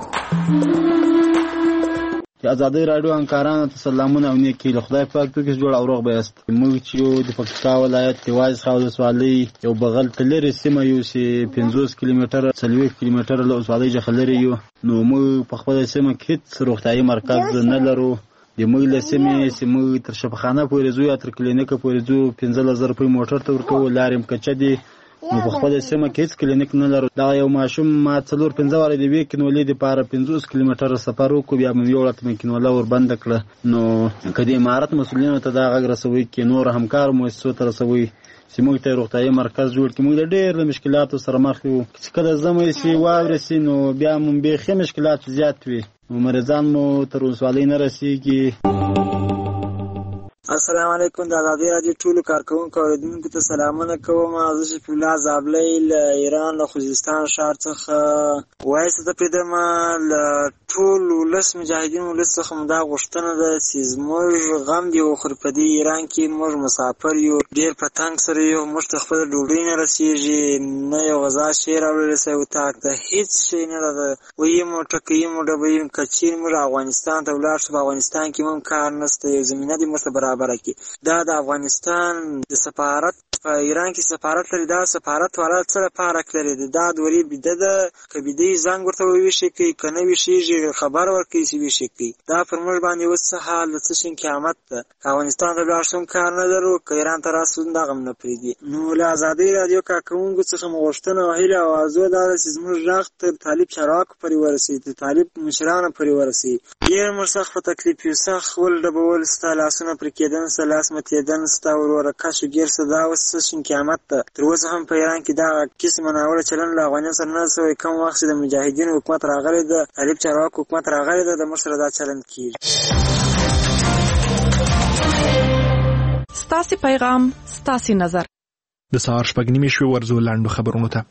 چې ازادي رادیو همکارانو ته سلامونه او نیکی له خدای پاک ته کې جوړ او روغ بیاست. موږ چې د پکتیکا ولایت دیواز خاوز سوالي یو بغل تلری سیمه یو سي پنځوس کیلومتر څلوېښت کیلومتر له سوالي ځخلري یو نو موږ په خپل سیمه کې هیڅ روغتيایي مرکز نه لرو. د موږ له سیمې سیمه تر شفاخانه پورې زو یا تر کلینیک پورې زو پنځه هزار په موټر ته ورکو لارم کچدي نو په خپل سیمه کې هیڅ کلینیک نه لرو. دا یو ماشوم ما څلور پنځه واره د ویک نو لید لپاره پنځوس کیلومتره سفر وکړ، بیا مې یو لته مې کینوله ور بند کړه. نو کدی امارت مسولینو ته دا غږ رسوي کې نور همکار مؤسسو ته رسوي چې موږ ته روغتیايي مرکز جوړ کړي. موږ د ډېر مشکلاتو سره مخ یو، چې کله زموږ سي واورې سي نو بیا مونږ به خې مشکلات زیات وي، نو مریضان مو تر ولسوالۍ نه رسیږي. السلام علیکم. د ازادي راډیو ټولو کارکونکو اوریدونکو ته سلامونه کوم. زه شفیع الله زابلی له ایران له خوزستان ښار څخه وایس ته پیدم. له ټول ولس مجاهدینو ولس څخه مو دا غوښتنه ده چې زموږ غم دی وخوري. په دې ایران کې موږ مسافر یو، ډېر په تنګ سره یو، موږ ته خپله ډوډۍ نه رسېږي، نه یو غذا شی راوړلی سوی اتاق ته، هېڅ شی نه ده. ویي مو ټکه یي مو ډبه یي، که چېرې موږ افغانستان ته ولاړ شو، په افغانستان کې هم کار نشته، یو زمینه دې موږ ته برابره کړي. دا د افغانستان د سفارت په ایران کې سفارت لري، دا سفارت والا څه لپاره کړی دی؟ دا دورې بیده ده، که بیده یې زنګ ورته وویشي کوي، که نه ویشېږي خبر ورکوي چې ویشي کوي. دا پر موږ باندې اوس څه حال د څه شي قیامت ده. که افغانستان ته ولاړ شو کار نه لرو، که ایران ته راسو دغه هم نه پرېږدي. نو له ازادۍ راډیو کارکوونکو څخه مو غوښتنه او هیله او آرزو دا ده چې زموږ غږ تر طالب چارواکو پورې ورسوي، د طالب مشرانو پورې ورسوي. ډېر موږ سخت په تکلیف یو، سخت ولډبول ستا لاسونه پرې کېدن ستا لاس متېدن ستا وروره کش و ګیر سه، دا اوس څه شین قیامت ده. تر اوسه هم په ایران کې دغه قسمه ناوړه چلند له افغانیانو سره نه سوی. کوم وخت چې د مجاهدینو حکومت راغلی ده، طالب چارواکو حکومت راغلی ده، د موږ سره دا چلند کېږي. ستاسې پیغام ستاسې نظر. د سهار شپږ نیمې شوې، ورځو لنډو خبرونو ته.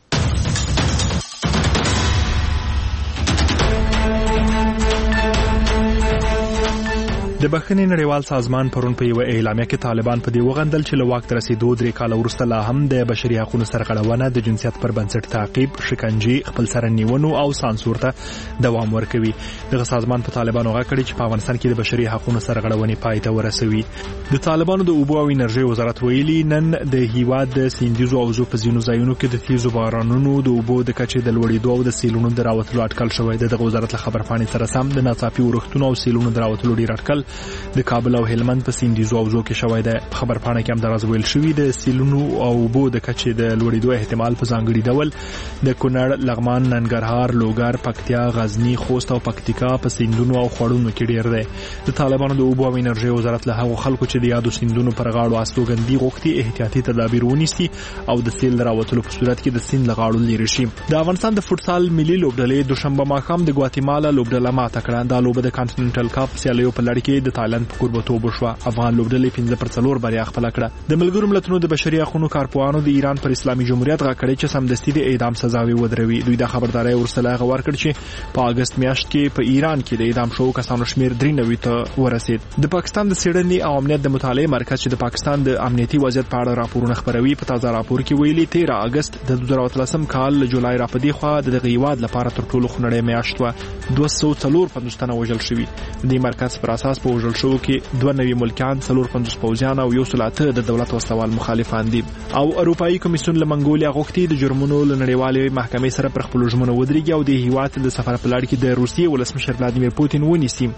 د بخښنې نړیوال سازمان پرون په یوه اعلامیه کې طالبان په دې وغندل چې له واک ته رسېدو درې کاله وروسته لا هم د بشري حقونو سرغړونه، د جنسیت پر بنسټ تعقیب، شکنجې، خپل سره نیونو او سانسور ته دوام ورکوي. دغه سازمان په طالبانو غږ کړی چې په افغانستان کې د بشري حقونو سرغړونې پای ته ورسوي. د طالبانو د اوبو او انرژۍ وزارت ویلي نن د هیواد د سیندیزو حوزو په ځینو ځایونو کې د تیزو بارانونو د اوبو د کچې د لوړېدو او د سیلونو د راوتلو اټکل شوی دی. دغه وزارت له خبرپاڼې سره سم د ناڅاپي اورښتونو او سیلونو د راوتلو ډېر اټکل د کابل او هلمند په سیندیزو حوزو کې شوی دی. په خبرپاڼه کې هم دغه ویل شوي د سیلونو او اوبو د کچې د لوړېدو احتمال په ځانګړي ډول د کونړ، لغمان، ننګرهار، لوګر، پکتیا، غزني، خوست او پکتیکا په سیندونو او خوړونو کې ډېر دی. د طالبانو د اوبو او انرژۍ وزارت له هغو خلکو چې د یادو سیندونو پر غاړو استوګنځي غوښتي احتیاطي تدابیر ونیسي او د سیل راوتلو په صورت کې د سیند له غاړو لرې شي. د افغانستان د فوټسال ملي لوبډلې دوشنبه ماښام د ګواتیمالا لوبډله ماته کړه. دا لوبه د کانټیننټل کپ سیالیو په لړ کې د تایلند په کوربتوب وشوه. افغان لوبډلې پنځه پر څلور بریا خپله کړه. د ملګرو ملتونو د بشري حقونو کارپوهانو د ایران پر اسلامي جمهوریت غږ کړی چې سمدستي د اعدام سزاوي ودروي. دوی دا خبرداري وروسته لا غوړ کړ چې په اگست میاشت کې په ایران کې د اعدام شوو کسانو شمیر درې نوي ته ورسید. د پاکستان د څېړنې او امنیت د مطالعې مرکز چې د پاکستان د امنیتي وضعیت په اړه راپورونه خپروي په تازه راپور کې ویلي تیرا اگست د دوه زره اتلسم کال له جولای را پدې خوا د دغه هیواد لپاره تر ټولو خونړۍ میاشت وه. دوه سوه څلور پنځوس تنه وژل شوي. د دې مرکز پر اساس په وژل شوو کې دوه نوي ملکیان، څلور پنځوس پوځیان او یو سل اته د دولت وسلوال مخالفان دي. او اروپایي کمیسیون له منګولیا غوښتي د جرمونو له نړیوالې محکمې سره پر خپلو ژمنو ودرېږي او د هیواد د سفر په لړ کې د روسیې ولسمشر ولادیمیر پوتین ونیسي.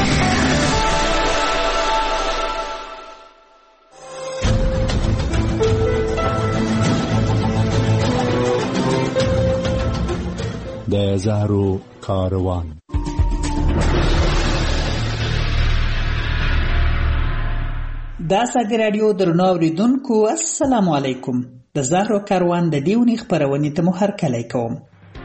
د زهرو کاروان. دا ازادي راډیو درنو اوریدونکو السلام علیکم. د زهرو کاروان د دیونی خبرونې ته مو هرکلی کوم.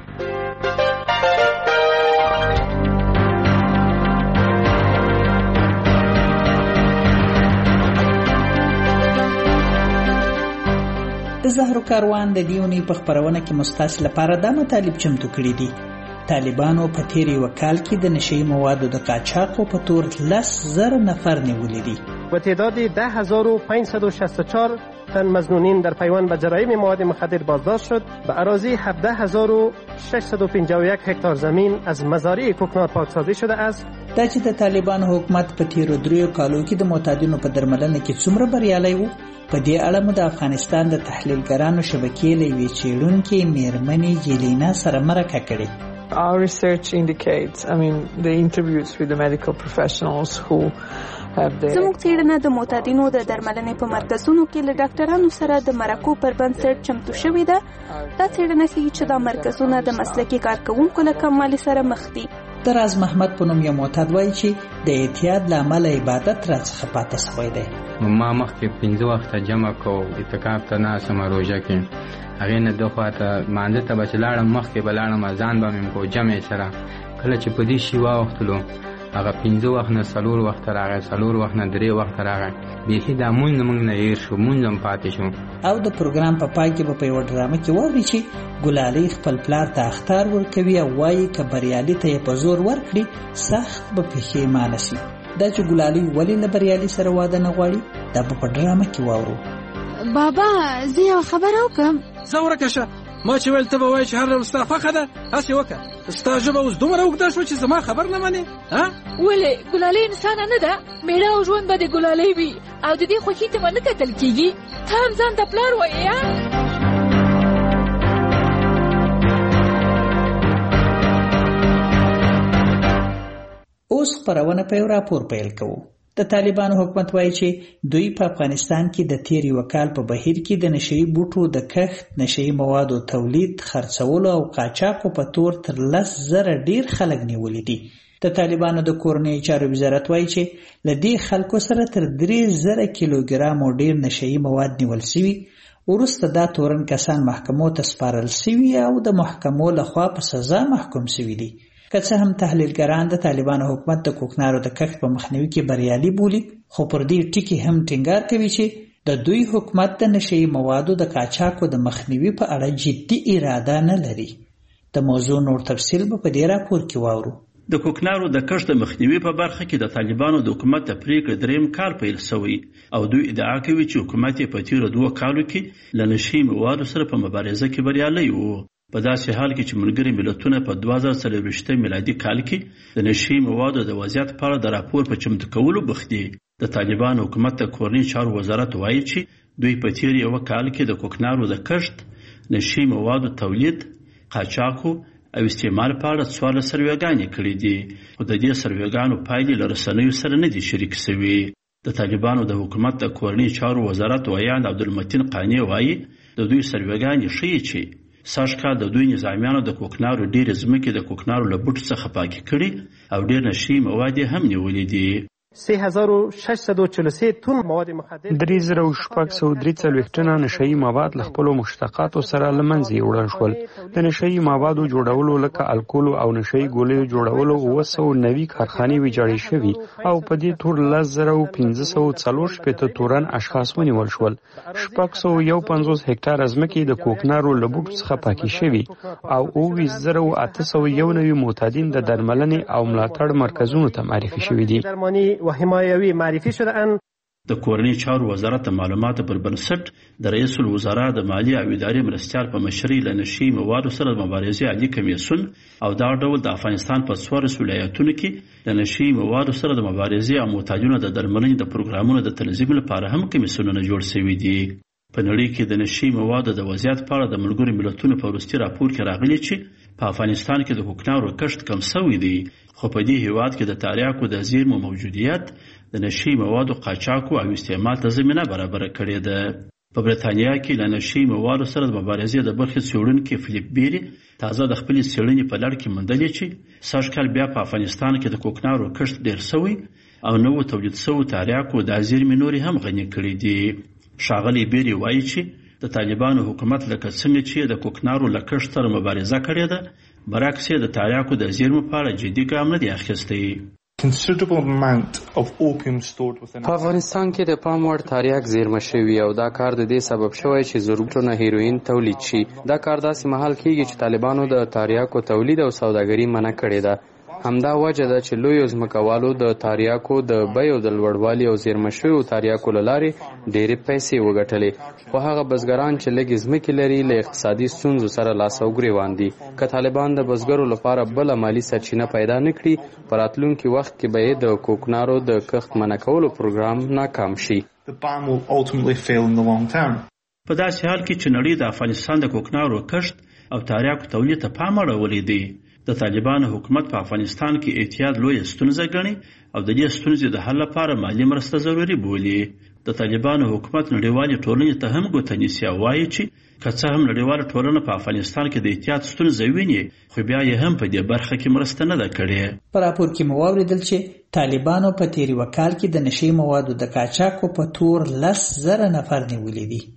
د زهرو کاروان د دیونی په خبرونه کې مستاس لپاره د مطالب چمتو کړی دي. طالبانو په تیر یو کال کې د نشئی موادو د قاچاق په تور لس زر نفر نیولي دي. و تعداد ده هزار و پانصد و شصت و چهار تن مظنونین در پیوند به جرایم مواد مخدر بازداشت شد. به اراضی هفده هزار و ششصد و پنجاه و یک هکتار زمین از مزارع کوکنار پاکسازی شده است. دا چې د طالبان حکومت په تیرو دریو کالو کې د معتادینو په درملنه کې څومره بریالی و، په دې اړه مو د افغانستان د تحلیلګرانو شبکې له یوې څېړونکې میرمنې جیلینا سره مرکه کړې. Our research indicates, I mean, the interviews with the medical professionals who زموږ څېړنه د معتادینو د درملنې په مرکزونو کې له ډاکټرانو سره د مرکو پر بنسټ چمتو شوې ده. دا څېړنه ښیي چې دا مرکزونه د مسلکي کارکوونکو له کموالي سره مخ دي. دراز محمد په نوم یو معتاد وایي چې د اعتیاد له امله عبادت راڅخه پاتې شوی دی. ما مخکې پنځه وخته جمع کو اعتکاف ته ناسم روژه کې هغې نه دوه خواته مانځه ته به چې لاړم مخکې به لاړم اذان به مې کو جمع سره. کله چې په دې شي واوښتلو هغه پنځه وخت نه څلور وخته راغی، څلور وخت نه درې وخته راغی، بیخي دا مونځ موږ نه هېر شو، مونځ هم پاتې شو. او د پروګرام په پای کې به په یوه ډرامه کې واوري چې ګلالۍ خپل پلار ته اخطار ورکوي او وایي که بریالي ته یې په زور ورکړي سخت به پښیمانه شي. دا چې ګلالۍ ولې له بریالي سره واده نه غواړي دا به په ډرامه کې واورو. بابا زه یو خبره وکړم. زه ورکه شه، ما چې ویل ته به وایې چې هر ډول ستا خوښه ده هسې وکړه. ستا ژبه اوس دومره اوږده شوه چې زما خبر نه منې. ولې ګلالۍ انسانه نه ده؟ میړه او ژوند به د ګلالۍ وي او د دې خوښي ته به نه کتل کېږي. ته هم ځان ته پلار وایې. اوس خپرونه په یو راپور پیل کوو. د طالبانو حکومت وایي چې دوی په افغانستان کې د تیر یو کال په بهیر کې د نشئی بوټو د کښت، نشئی موادو تولید، خرڅولو او قاچاقو په تور تر لس زره ډیر خلک نیولي دي. د طالبانو د کورنیو چارو وزارت وایي چې له دې خلکو سره تر درې زره کیلوګرامو ډیر نشئی مواد نیول شوي. وروسته دا تورن کسان محکمو ته سپارل شوي او د محکمو لخوا په سزا محکوم شوي دي. که څه هم تحلیلګران د طالبانو حکومت د کوکنارو د کښت په مخنیوي کې بریالي بولي، خو پر دې ټکي هم ټینګار کوي چې د دوی حکومت د نشئی موادو د قاچاقو د مخنیوي په اړه جدي اراده نه لري. د موضوع نور تفصیل به په دې راپور کې واورو. د کوکنارو د کښت د مخنیوي په برخه کې د طالبانو د حکومت د پریکړې دریم کال پیل شوی او دوی ادعا کوي چې حکومت یې په تیرو دوه کالو کې له نشئی موادو سره په مبارزه کې بریالی و. په داسې حال کې چې ملګري ملتونه په دوه زره څلوېښت میلادي کال کې د نشئی موادو د وضعیت په اړه د راپور په چمتو کولو بوخت دي. د طالبانو حکومت د کورنیو چارو وزارت وایي چې دوی په تیر یو کال کې د کوکنارو د کښت، نشئی موادو تولید، قاچاقو او استعمال په اړه څوارلس سروېګانې کړې دي، خو د دې سروېګانو پایلې له رسنیو سره نه دي شریک شوي. د طالبانو د حکومت د کورنیو چارو وزارت ویاند عبدالمتین قانی وایي د دوی سروېګانې ښیي چې سږ کال د دوی نظامیانو د کوکنارو ډېرې ځمکې د کوکنارو له بوټو څخه پاکې کړي او ډېر نشئی مواد یې هم نیولي دي. سه هزار و ششصد و چهل و سه تن مواد مخدر درې زره او شپږ سوه درې څلوېښت ټنه نشئی مواد له خپلو مشتقاتو سره له منځه یوړل شول. د نشئی موادو جوړولو لکه الکولو او نشئی ګولیو جوړولو اووه سوه نوي کارخانې ویجاړې شوي او په دې ټول لس زره او پنځه سوه څلور شپېته تورن اشخاص ونیول شول. شپږ سوه یو پنځوس هکټاره ځمکې د کوکنارو له بوټو څخه پاکې شوي او اووه ویشت زره او اته سوه یو نوي معتادین د درملنې او ملاتړ مرکزونو ته معرفي شوي دي. و حمایوي معرفي شدهاند. د کورنیو چارو وزارت د معلوماتو پر بنسټ د رئیس الوزرا د مالیې او ادارې مرستیال په مشرۍ له نشئی موادو سره د مبارزې عالي کمیسیون او دا ډول د افغانستان په څوارلس ولایتونو کې د نشئی موادو سره د مبارزې او معتادینو د درملنې د پروګرامونو د تنظیم لپاره هم کمیسیونونه جوړ شوي دي. په نړۍ کې د نشئی موادو د وضعیت په اړه د ملګرو ملتونو په وروستي راپور کې راغلي چې په افغانستان کې د کوکنارو کښت کم شوی دی، خو په دې هیواد کې د تریاکو د زیرمو موجودیت د نشئی موادو قاچاقو او استعمال ته زمینه برابره کړې ده. په برېټانیا کې له نشئی موادو سره د مبارزې د برخې څېړونکي فلیپ بیري تازه د خپلې څېړنې په لړ کې موندلې چې سږ کال بیا په افغانستان کې د کوکنارو کښت ډېر شوی او نوو تولید شوو تریاکو دا زیرمې نورې هم غني کړې دي. ښاغلی بیري وایي چې د طالبانو حکومت لکه څنګه چې د کوکنارو له کښت سره مبارزه کړې ده، برعکس یې د تریاکو د زیرمو په اړه جدي ګام نه دی اخیستی. په افغانستان کې د پام وړ تریاک زیرمه شوي او دا کار د دې سبب شوی چې زرګونه ټنه هیروین تولید شي. دا کار داسې مهال کیږي چې طالبانو د تریاکو تولید او سوداګري منع کړې ده. همدا وجه ده چې لویو ځمکوالو د تریاکو د بیو د لوړوالي او زیرمه شویو تریاکو له لارې ډېرې پیسې وګټلې، خو هغه بزګران چې لږې ځمکې لري له اقتصادي ستونزو سره لاس او ګرېوان دي. که طالبان د بزګرو لپاره بله مالي سرچینه پیدا نه کړي، په راتلونکي وخت کې به یې د کوکنارو د کښت منع کولو پروګرام ناکام شي. په داسې حال کې چې نړۍ د افغانستان د کوکنارو کښت او تریاکو تولید ته پام اړولی دی، د طالبانو حکومت په افغانستان کې اعتیاد لوی ستونزه ګڼي او د دې ستونزې د حل لپاره مالی مرسته ضروري بولي. د طالبانو حکومت نړیوالې ټولنې ته هم ګوته نیسي او وایي چې که څه هم نړیواله ټولنه په افغانستان کې د احتیاط ستونزه ویني خو بیا یې هم په دې برخه کې مرسته نه ده کړې. په راپور کې مو واوریدل چې طالبانو په تیری وکال کې د نشي موادو د قاچاقو په تور لس زره نفر نیولي دي.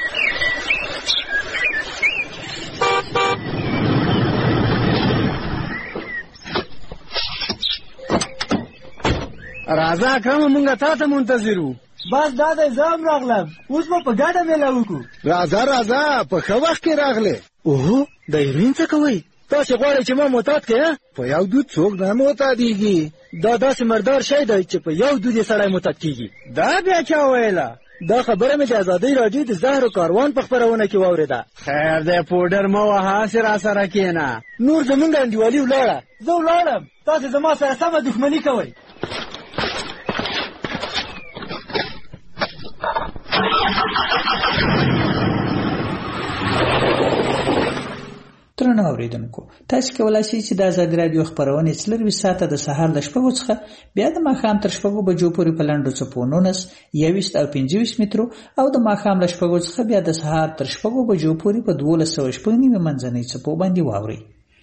راځه کوم مونږه تا ته منتظر وو. بس دا د زام راغلم اوس به په ګډه میله وکړو. راځه راځه په ښه وخت کې راغلې. اوهو د هیروین څه کوئ؟ تاسې غواړئ چې ما معتاد کړې؟ په یو دود څوک نه معتادېږي. دا داسې مردار شی دی چې په یو دود یې سړی معتاد کېږي. دا بیا چا ویله؟ دا خبره مې د ازادۍ راډیو د زهرو کاروان په خپرونه کې واورېده. خیر دی پوډر مه وهه هسې راسره کښېنه. نور زمونږ انډیوالي ولاړه. زه ولاړم تاسې زما سره سمه دښمني کوئ. درنو اوریدونکو تاسو کولای شئ چې د ازادي رادیو خبرونه څلور ساعته د سهار ل شپږو څخه بیا د ماښام تر شپږو بجو پورې په لنډو څپو نونس یویشت او پنځه مترو او د ماښام ل شپږو څخه بیا د سهار تر شپږو بجو پورې په دولس سوه شپږ نیمه منځنۍ څپو باندې واورئ.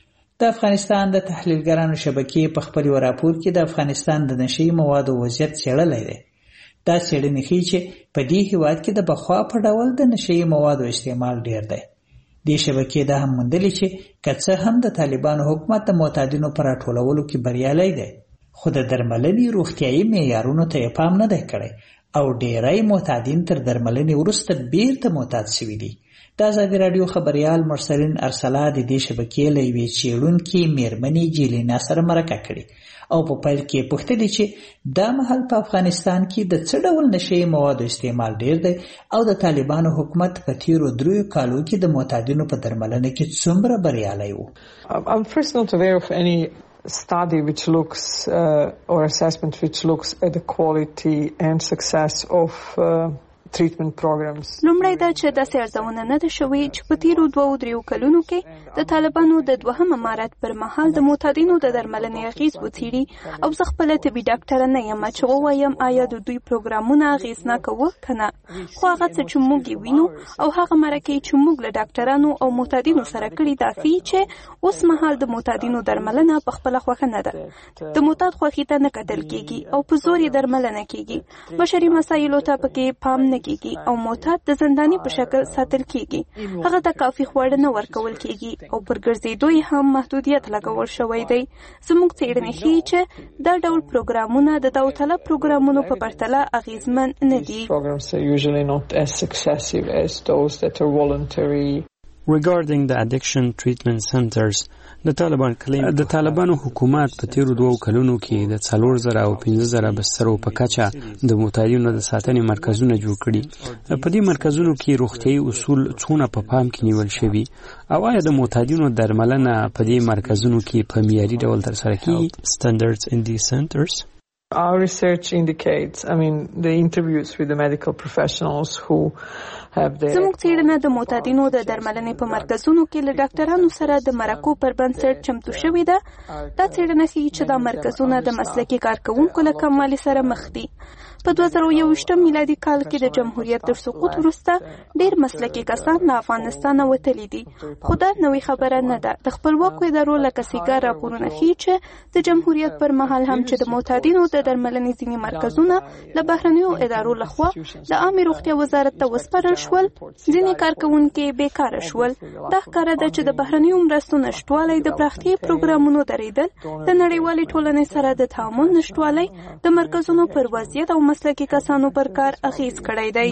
د افغانستان د تحلیلګرانو شبکې په خپل راپور کې د افغانستان د نشي موادو وضعیت څېړلی دی. دا څېړنې ښیي چې په دې هېواد کې د پخوا په ډول د نشي موادو استعمال ډېر دی. دې شبکې دا هم موندلي چې که څه هم د طالبانو حکومت د معتادینو په راټولولو کې بریالی دی خو د درملنې روغتیایي معیارونو ته یې پام نه دی کړی او ډېری معتادین تر درملنې وروسته بیرته معتاد شوي دي. د ازادي راډیو خبریال مرسلین ارسلا د دې شبکې له یوې څېړونکې میرمنې جیلینا سره مرکه کړې او په پیل کې پوښتلې چې دا مهال په افغانستان کې د څه ډول نشي موادو استعمال ډیر دی او د طالبانو حکومت په تیرو دریو کالو کې د معتادینو په درملنه کې څومره بریالی و. I'm first not aware of any study which looks uh, or assessment which looks at the quality and success of uh, treatment programs. لومړی دا چې داسې ارزونه نه ده شوې چې په تیرو دوو دریو کلونو کې د طالبانو د دوهم امارت پر مهال د معتادینو د درملنې اغېز وڅېړي او زه خپله طبي ډاکټره نه یم چې ووایم آیا د دوی پروګرامونه اغېزناکه وه که نه. خو هغه څه چې موږ یې وینو او هغه مرکې چې موږ له ډاکټرانو او معتادینو سره کړي دا ښیي چې اوس مهال د معتادینو درملنه په خپله خوښه نه ده. د معتاد خوښي ته نه کتل کېږي او په زور یې درملنه کېږي. بشري مسایلو ته پکې پام نه کېږي او معتاد د زنداني په شکل ساتل کېږي. هغه ته کافي خواړه نه ورکول کېږي او پر ګرځېدو یې هم محدودیت لګول شوی دی. زموږ څېړنې ښیي چې دا ډول پروګرامونه د داوطلب پروګرامونو په پرتله اغېزمن نه دي. Regarding the addiction treatment centers, د طالبان کلیم د طالبانو حکومت په تیرو دوو کلونو کې د څلور زره او پنځه زره بسترو په کچه د معتادینو د ساتنې مرکزونه جوړ کړي. په دې مرکزونو کې روغتیایي اصول څونه په پام کې نیول شوي او آیا د معتادینو درملنه په دې مرکزونو کې په معیاري ډول ترسره کیږي؟ Standards in these centers. Our research indicates, I mean, the interviews with the medical professionals who زموږ څېړنه د معتادینو د درملنې په مرکزونو کې له ډاکټرانو سره د مرکو پر بنسټ چمتو شوې ده. دا څېړنه ښیي چې دا مرکزونه د مسلکي کارکوونکو له کموالي سره مخ دي. په دوه زره یوویشتم میلادي کال کې د جمهوریت تر سقوط وروسته ډېر مسلکي کسان له افغانستانه وتلي دي. خو دا نوې خبره نه ده. د خپلواکو ادارو لکه سیګار راپورونه ښیي چې د جمهوریت پر مهال هم چې د معتادینو د درملنې ځینې مرکزونه له بهرنیو ادارو لخوا د عامې روغتیا وزارت ته وسپارل شول، ځینې کارکوونکي بیکاره شول. دا ښکاره ده چې د بهرنیو مرستو نشتوالی، د پراختیایي پروګرامونو درېدل، د نړیوالې ټولنې سره د تعامل نشتوالی د مرکزونو پر وضعیت او مسلکي کسانو پر کار اغېز کړی دی.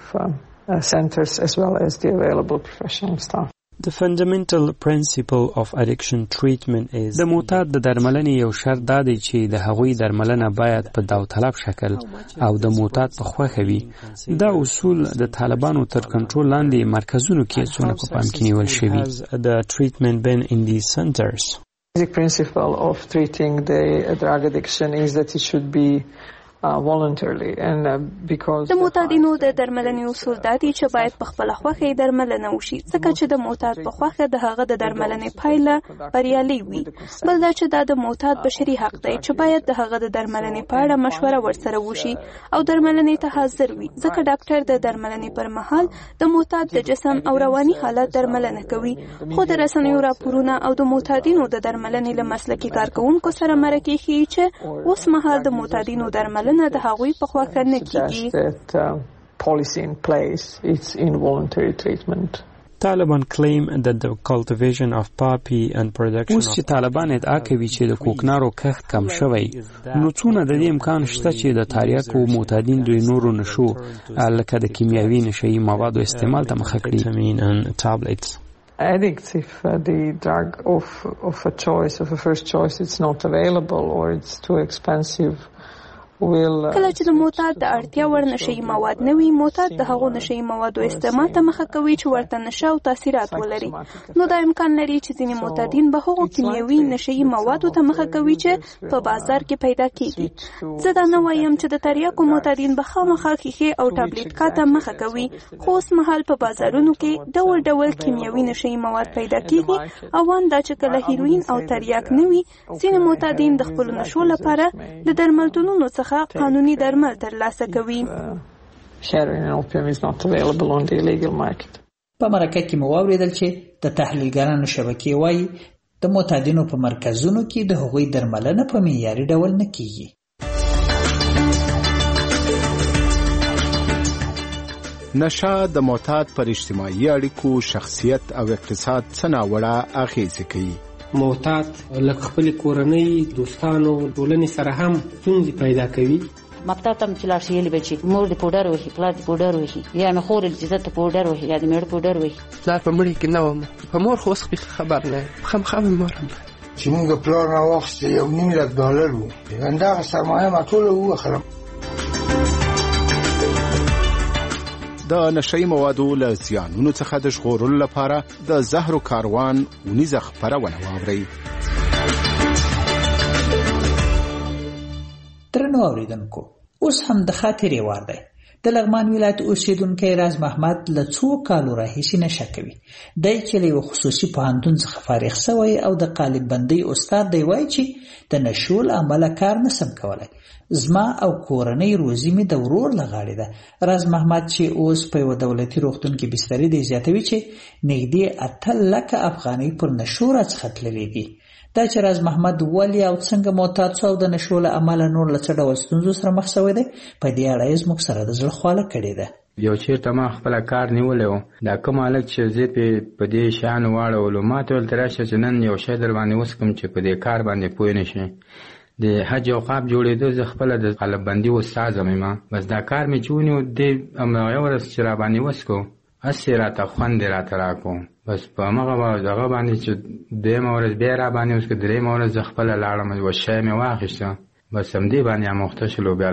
The fundamental principle of addiction treatment is د معتاد د درملنې یو شرط دا دی چې د هغوی درملنه باید په داوطلب شکل او د معتاد په خوښه وي. دا اصول د طالبانو تر کنټرول لاندې مرکزونو کې څونه په پام کې نیول شوي. The treatment been in these centers. The principle of treating the drug addiction is that it should be د معتادینو د درملنې اصول دا دي چې باید په خپله خوښه درملنه وشي، ځکه چې د معتاد په خوښه د هغه د درملنې پایله بریالۍ وي. بل دا چې دا د معتاد بشري حق دی چې باید د هغه د درملنې په اړه مشوره ورسره وشي او درملنې ته حاضر وي، ځکه ډاکټر د درملنې پر مهال د معتاد د جسم او رواني حالت درملنه کوي. خو د رسنیو راپورونه او د معتادینو د درملنې له مسلکي کارکوونکو سره مرکې ښیي چې اوس مهال د معتادینو درملنه د هغوی په خوښه نه کیږي. Taliban claim that the cultivation of poppy and production اوس چې طالبان ادعا کوي چې د کوکنارو کښت کم شوی، نو څونه د دې امکان شته چې د تریاکو معتادین دوی نورو نشو لکه د کیمیاوي نشهیي موادو استعمال ته مخه کړي. Addicts, if uh, the drug of of a choice, of a first choice, it's not available or it's too expensive. کله چې د معتاد د اړتیا وړ نشهیي مواد نه وي، معتاد د هغو نشهیي موادو استعمال ته مخه کوي چې ورته نشه او تاثیرات ولري. نو دا امکان لري چې ځینې معتادین به هغو کیمیاوي نشهیي موادو ته مخه کوي چې په بازار کې پیدا کیږي. زه دا نه وایم چې د تریاکو معتادین به خامخا ښیښې او ټابلیټکا ته مخه کوي، خو اوس مهال په بازارونو کې ډول ډول کیمیاوي نشهیي مواد پیدا کیږي. اوان دا چې کله هیروین او تریاک نه وي، ځینې معتادین د خپلو نشو لپاره د درملتونونو څخه قانوني درمل ترلاسه کوي. په مرکه کې مو واوریدل چې د تحلیلګرانو شبکې وایي د معتادینو په مرکزونو کې د هغوی درملنه په معیاري ډول نه کیږي. نشه د معتاد پر اجتماعي اړیکو، شخصیت او اقتصاد څه ناوړه اغیزې کوي. معتاد لکه خپل کورنۍ، دوستانو، ټولنې سره هم ستونزې پیدا کوي. مکتب ته چې لاړ شي یې به چې مور دې پوډر وهي، پلار دې پوډر وهي، یا مې خور دې عزت پوډر وهي، یا دې مېړه پوډر وهي. پلار په مړي کې نه وم، په مور خو اوس خبر نه یم، خامخا مې مور هم چې موږ پلار راواخیسته یو نیم لک ډالر وو، همدغه سرمایه ما ټوله ووخلم. د نشهیي موادو له زیانونو څخه د ژغورلو لپاره د زهرو کاروان اونیزه خپرونه واورئ. درنو اوریدونکو، اوس هم د خاطرې وار دی. د لغمان ولایت اوسیدونکی راز محمد له څو کالو راهیسې نشه کوي. دی چې له یو خصوصي پوهنتون څخه فارغ سوی او د قالب بندۍ استاد دی وایي چې د نشو له امله کار نسم کولی. زما او کورنۍ روزي مې د ورور له غاړې ده. راز محمد چې اوس په یوه دولتي روغتون کې بسترې دی زیاتوي چې نږدې اته لکه افغانۍ پر نشو راڅخه تللې دي. دا چې راز محمد ولې او څنګه معتاد شو او د نشو له امله نور له څه ډول ستونزو سره مخ شوی دی، په دې اړه یې زموږ سره د زړه خواله کړې ده. یو چیرته ما خپل کار نیولی و، دا کوم هلک چې زه په دې شیانو واړولو، ما ته ویل ته راشه چې نن یو شی در باندې وڅکم چې په دې کار باندې پوه نه شي. د حج اوقاف جوړېدو زه خپله د قالب بندي استاد یم، ما بس دا کار مې چې ونیو دې همغه ورځ چې را باندې وڅکو هسې راته خوند یې راته راکړو. بس په همغه دغه باندې چې دویمه ورځ بیا را باندې وڅکو، درېیمه ورځ زه خپله لاړم، یوه شی مې واخیسته، بس همدې باندې اموخته شولو. بیا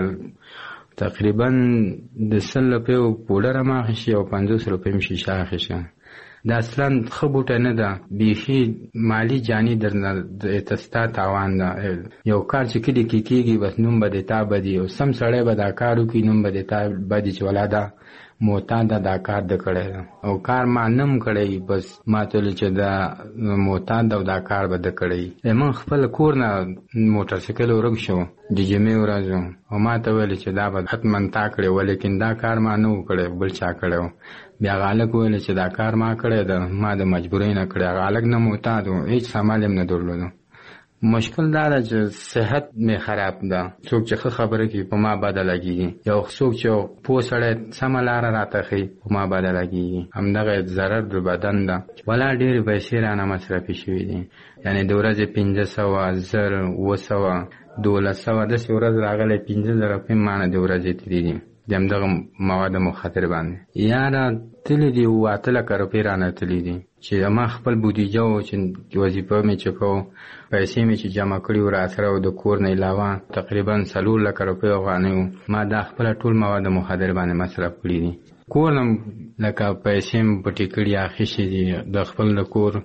تقریبا د سل روپیو پوډر هم اخیستې او پنځوس روپۍ مې شیشه اخیسته. دا اصلا ښه بوټی نه ده، بیخي مالي جاني درنه د ستا تاوان ده. یو کار چې کلي کې کېږي بس نوم به د تا بدي، او سم سړی به دا کار وکړي نوم به د تا بدي چې ولا ده معتاد دا کار د کړی ده، او کار ما نم کړی، بس ما ته ویل چې دا معتاد او دا کار به د کړی. من خپل کور نه موټر سایکل ورک شو د جمعې ورځ، او ما ته ویل چې دا به حتما تا کړی و، لیکن دا کار ما نه و کړی، بل چا کړی و. بیا غالک ویل چې دا کار ما کړی ده، ما د مجبورۍ نه کړی. غالک نه معتاد و، هیڅ سامان هم نه درلودو. مشکل دا ده چې صحت مې خراب ده. څوک چې ښه خبره کوي په ما بده لګېږي، یو څوک چې پوه سړی سمه لاره راته ښیي په ما بده لګېږي. همدغه ضرر د بدن ده. ولا ډېرې پیسې رانه مصرفې شوي دي، یعنې د ورځې پنځه سوه، زر، اووه سوه، دولس سوه، داسې ورځ راغلی پنځه زره روپۍ مانه د ورځې تلي دي د همدغه مواد مخدر باندې. یاره تلي دي اووه اته لکه روپۍ رانه تلي دي، چې ما خپل بودیجه و چې وظیفه مې چې کوو، پیسې مې چې جمع کړي و را سره و د کور نه علاوه تقریبا څلور لکه روپۍ افغانۍ و، ما دا خپله ټول مواد مخدر باندې مصرف کړي دي. کور نه لکه پیسې مې پټې کړي اخیستې دي، د خپل د کور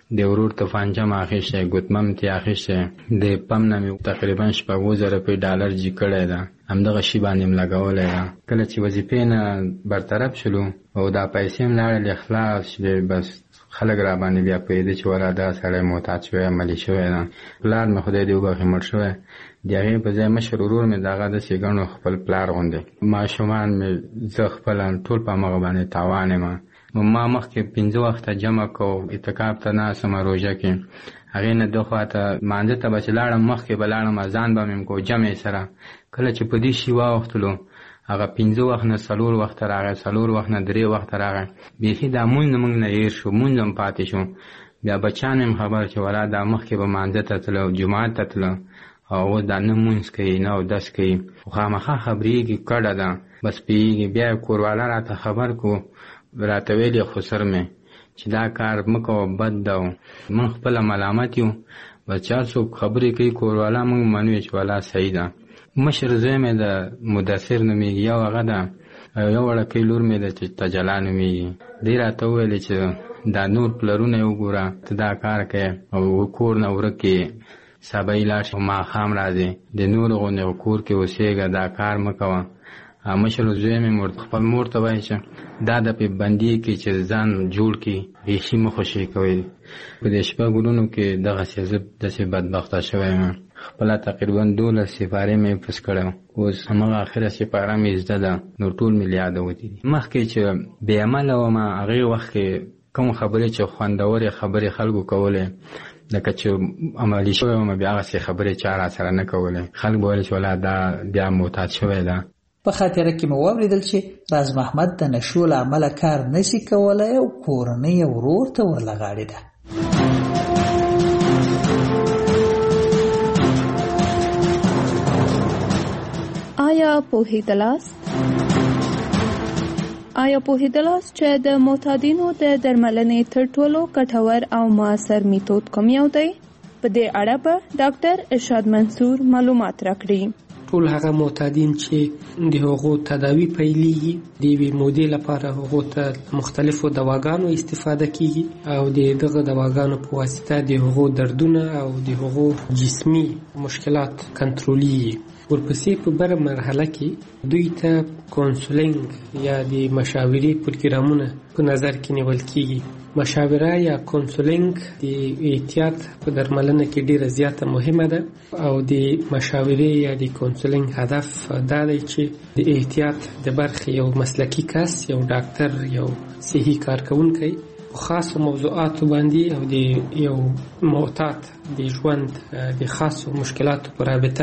د ورور توفانچه مې اخیستی، ګوتمه مې ترې اخیستی، د پم نه مې تقریبا شپږ زره روپۍ ډالر جي کړی ده، همدغه شي باندې مې لګولی ده. کله چې وظیفې نه برطرف شلو او دا پیسې مې لاړلې خلاص شوې، بس خلک را باندې بیا پوهېده چې ولا دا سړی محتاط شوی، عملي شوی ده. پلار مې خدای دې وبخښي مړ شوی، د هغې په ځای مشر ورور مې دغه داسې ګڼو خپل پلار غوندې. ماشومان مې زه خپله ټول په همغه باندې تاوان یم. ما مخکې پنځه وخته جمع کو، اعتکاف ته ناستم روژه کې، هغې نه دو خوا ته مانځه ته به چې لاړم مخکې به لاړم اذان به مې م کو جمع سره. کله چې په دې شي واوښتلو هغه پنځه وخت نه څلور وخته راغی، څلور وخت نه درې وخته راغی، بیخي دا مونځ نه موږ نه هېر شو، مونځ هم پاتې شو. بیا بچیان مې خبر چې ولا دا مخکې به مانځه ته تله، جومات ته تله، او اوس دا نه مونځ کوي نه اودس کوي، خو خامخا خبرېږي کډه ده، بس پوهېږي. بیا یې کوروالا راته خبر کو، راته ویل یې خسر مې چې دا کار مه کوه، بد ده. موږ خپله ملامت یو، بس چا څوک خبرې کوي کوروالا موږ منو چې ولا صحیح ده. مشر زوی مې د مدثر نومېږي، یو هغه ده، یو وړکۍ لور مې ده چې تجلا نومېږي. دی راته وویلې چې دا نور پلرونه یې وګوره، ته دا کار کوې او کور نه ورک یې، سبا یې لاړ شي ماښام راځې، د نورو غوندې کور کې اوسېږه، دا کار مه کوه. مشر زوی مې خپل مور ته وایي چې دا د پې بندي کې چې ځان جوړ کړي، بیخي مه خوشې کوئ. په دې شپږ ورونو کې دغسې زه داسې بدبخته شوی یم. خپله تقریبا دولس سپارې مې حفظ کړی، اوس همغه اخره سپاره مې زده ده، نو ټول مې له یاده وتي دي. مخکې چې بې عمله ومه هغې وخت کې کوم خبرې چې خوندورې خبرې خلکو کولې، لکه چې عملي شوی ومه بیا هغسې خبرې چا را سره نه کولې، خلک به ویل چې ولا دا بیا محتاط شوی ده. په خاطره کې مې واورېدل چې راز محمد د نشو له امله کار نشي کولی او کورنۍ یې ورور ته ورلغاړې ده. آیا پوهېدلاست؟ آیا پوهېدلاست چې د معتادینو د درملنې تر ټولو ګټور او مؤثر میتود کوم یو دی؟ په دې اړه به ډاکټر ارشاد منصور معلومات راکړي. ټول هغه معتادین چې د هغو تداوی پیلېږي، د یوې مودې لپاره هغو ته مختلفو دواګانو استفاده کیږي او د دغه دواګانو په واسطه د هغو دردونه او د هغو جسمي مشکلات کنټرولېږي. ورپسې په بره مرحله کې دوی ته کونسلینګ یا د مشاورې پروګرامونه په نظر کې نیول کیږي. مشاوره یا کونسلینګ د احتیاط په درملنه کې ډیره زیاته مهمه ده او د مشاورې یا د کونسلینګ هدف دا دی چې د احتیاط د برخې یو مسلکی کس، یو ډاکټر، یو صحي کارکونکی خاصو موضوعاتو باندې او د یو معتاد د ژوند د خاصو مشکلاتو په رابطه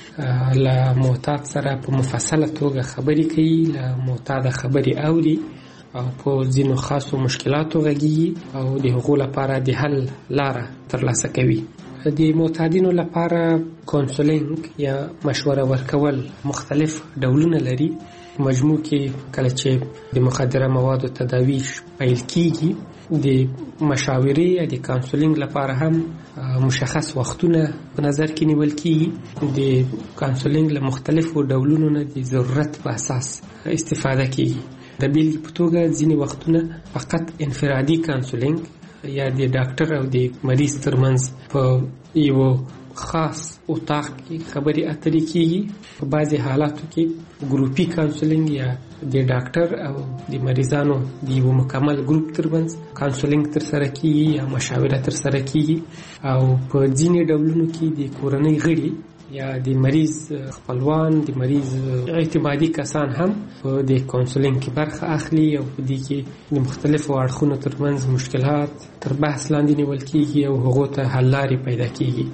له معتاد سره په مفصله توګه خبرې کوي، له معتاد خبرې اوري او په ځینو خاصو مشکلاتو غږیږي او د هغو لپاره د حل لاره ترلاسه کوي. د معتادینو لپاره کونسلینګ یا مشوره ورکول مختلف ډولونه لري. مجموع کې کله چې د مخدره موادو تداوی پیل کیږي، د مشاورې یا د کونسلینګ لپاره هم مشخص وختونه په نظر کې نیول کیږي. د کونسلینګ له مختلفو ډولونو نه د ضرورت په اساس استفاده کیږي. د بیلګې په توګه ځینې وختونه فقط انفرادي کونسلینګ یا د ډاکټر او د مریض ترمنځ په یو خاص اتاق کې خبرې اترې کیږي. په بعضې حالاتو کې ګروپي کونسلینګ یا د ډاکټر او د مریضانو د یو مکمل ګروپ ترمنځ کونسلینګ ترسره کیږي یا مشاوره ترسره کیږي. او په ځینې ډولونو کې د کورنۍ غړي یا د مریض خپلوان، د مریض اعتمادي کسان هم په د کونسلینګ کې برخه اخلي او په دې کې د مختلفو اړخونو ترمنځ مشکلات تر بحث لاندې نیول کیږي او هغو ته حل لارې پیدا کیږي.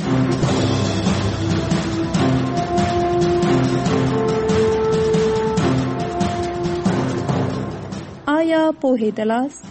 آیا پوهېدلاست؟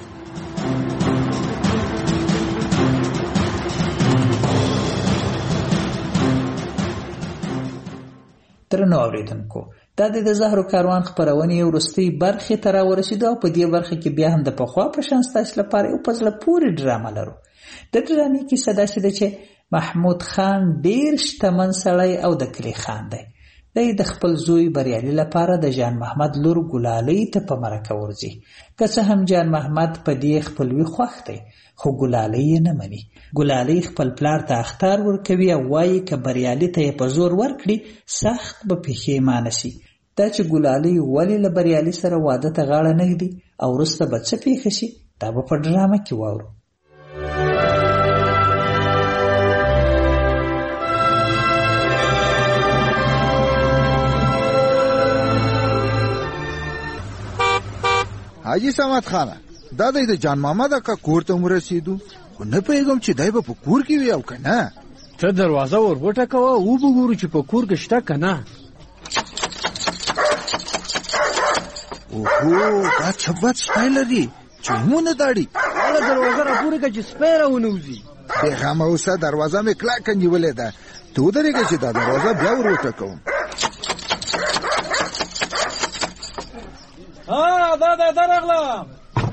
درنو اوریدونکو، دا د زهرو کاروان خپرونې وروستۍ برخې ته راورسېدو او په دې برخه کې بیا هم د پخوا په شان ستاسو لپاره یو په زړه پورې ډرامه لرو. د ډرامې کیسه داسې ده چې محمود خان ډېر شتمن سړی او د کلي خان دی. دی د خپل زوی بریالي لپاره د جان محمد لور ګلالۍ ته په مرکه ورځي. که څه هم جان محمد په دې خپلوي خوښ دی خو ګلالۍ یې نه مني. ګلالۍ خپل پلار ته اخطار ورکوي او وایي که بریالي ته یې په زور ورکړي سخت به پښیمانه شي. دا چې ګلالۍ ولې له بریالي سره واده ته غاړه نه ږدي او وروسته به څه پېښه شي دا به په ډرامه کې واورو. حاجی صمد خانه دا دی د جان محمد اکا کور ته ورسېدو خو نه پوهېږم چې دی به په کور کې وي او که نه. ته دروازه ور وټکوه او وګورو چې په کور کې شته که نه. اوهو دا څه بد سپی لري چې مونه داړي. هغه دروازه راپورې کړه چې سپی راونوځي. بېغمه اوسه دروازه مې کلکه نیولې ده. ته ودرېږه چې دا دروازه بیا ور وټکوم. ها دا دا درغلم.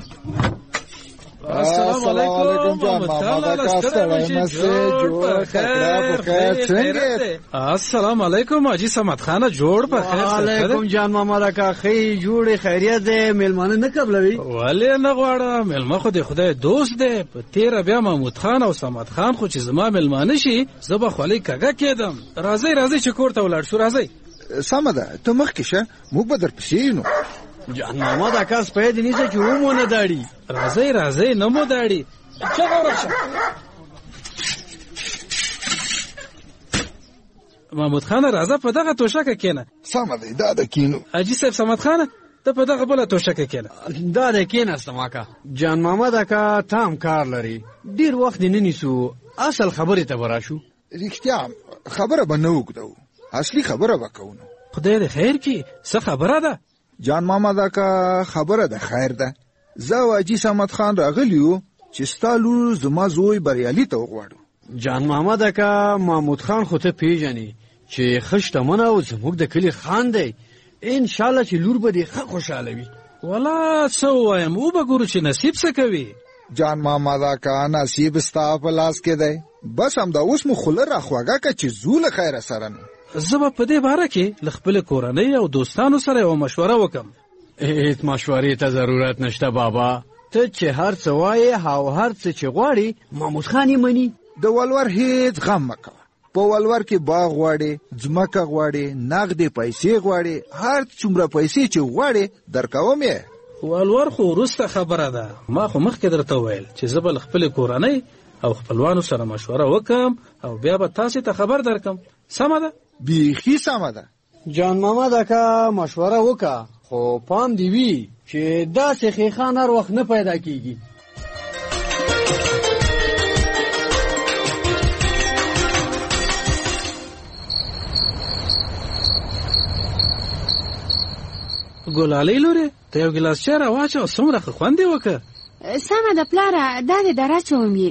السلام علیکم جان محمد اکا ستړی مشه جوړ کړه په خیر څنګه. السلام علیکم حاجی صمد خان جوړ په خیر. وعلیکم جان محمد اکا خی جوړ خیریت دې مېلمانه نه قبلوي. ولې نه غواړم مېلمه خو د خدای دوست دی. په تیر بیا محمود خان او صمد خان خو چې زما مېلمانه شي زه به خولۍ کږه کېدم. راځئ راځئ چې کور ته ولاړ شو. راځئ. سمه ده ته مخکې شه موږ به درپسې یو. جان محمد اکا سپی دې نیسه چې ومونه داړي. راځئ راځئ نه مو داړي. چغه ورشه. محمود خان راځه په دغه توشکه کېنه. سمه دی دا د کینو. حاجي صاحب صمد خان ته په دغه بله توشکه کېنه. دا د کېناستم اکا. جان محمد اکا تام کار لري ډېر وخت نه نیسو. اصل خبرې ته به راشو. رښتیا خبره به نه اوږدوو اصلي خبره به کوو. خدای دې خیر کړي. څه خبره ده؟ جان محمد اکا خبره ده خیر ده. زه او حاجي صمد خان راغلی یو چې ستا لور زما زوی بریالي ته وغواړو. جان محمد اکا محمود خان خو ته پیژنې چې ښه شتمن او زموږ د کلي خان دی. انشاءالله چې لور به دې ښه خوشحاله وي. والا څه ووایم او به ګورو چې نصیب څه کوي. جان محمد اکا نصیب ستا په لاس کې دی. بس همدا اوس مو خوله راخواږه که چې ځو له خیره سره نو. زه به په دې باره کې له خپلې کورنۍ او دوستانو سره یوه مشوره وکړم. هیڅ مشورې ته ضرورت نشته بابا. ته چې هر څه وایې او هر څه چې غواړې محمود خان یې مني. د ولور هیڅ غم مه کوه. په ولور کې باغ غواړې ځمکه غواړې نغدې پیسې غواړې هر څومره پیسې چې غواړې درکوم یې. ولور خو وروسته خبره ده. ما خو مخکې درته وویل چې زه به له خپلې کورنۍ او خپلوانو سره مشوره وکړم او بیا به تاسې ته خبر درکم. سمه ده؟ بیخي سمه ده. جان محمد اکا مشوره وکړه خو پام دی وي چې داسې خیخان هر وخت نه پیدا کیږي. ګلالۍ لورې ته یو ګیلاس چای راواچوه. څومره ښه خوند یې وکړه. سمه ده پلاره دا دې دراچوم یې.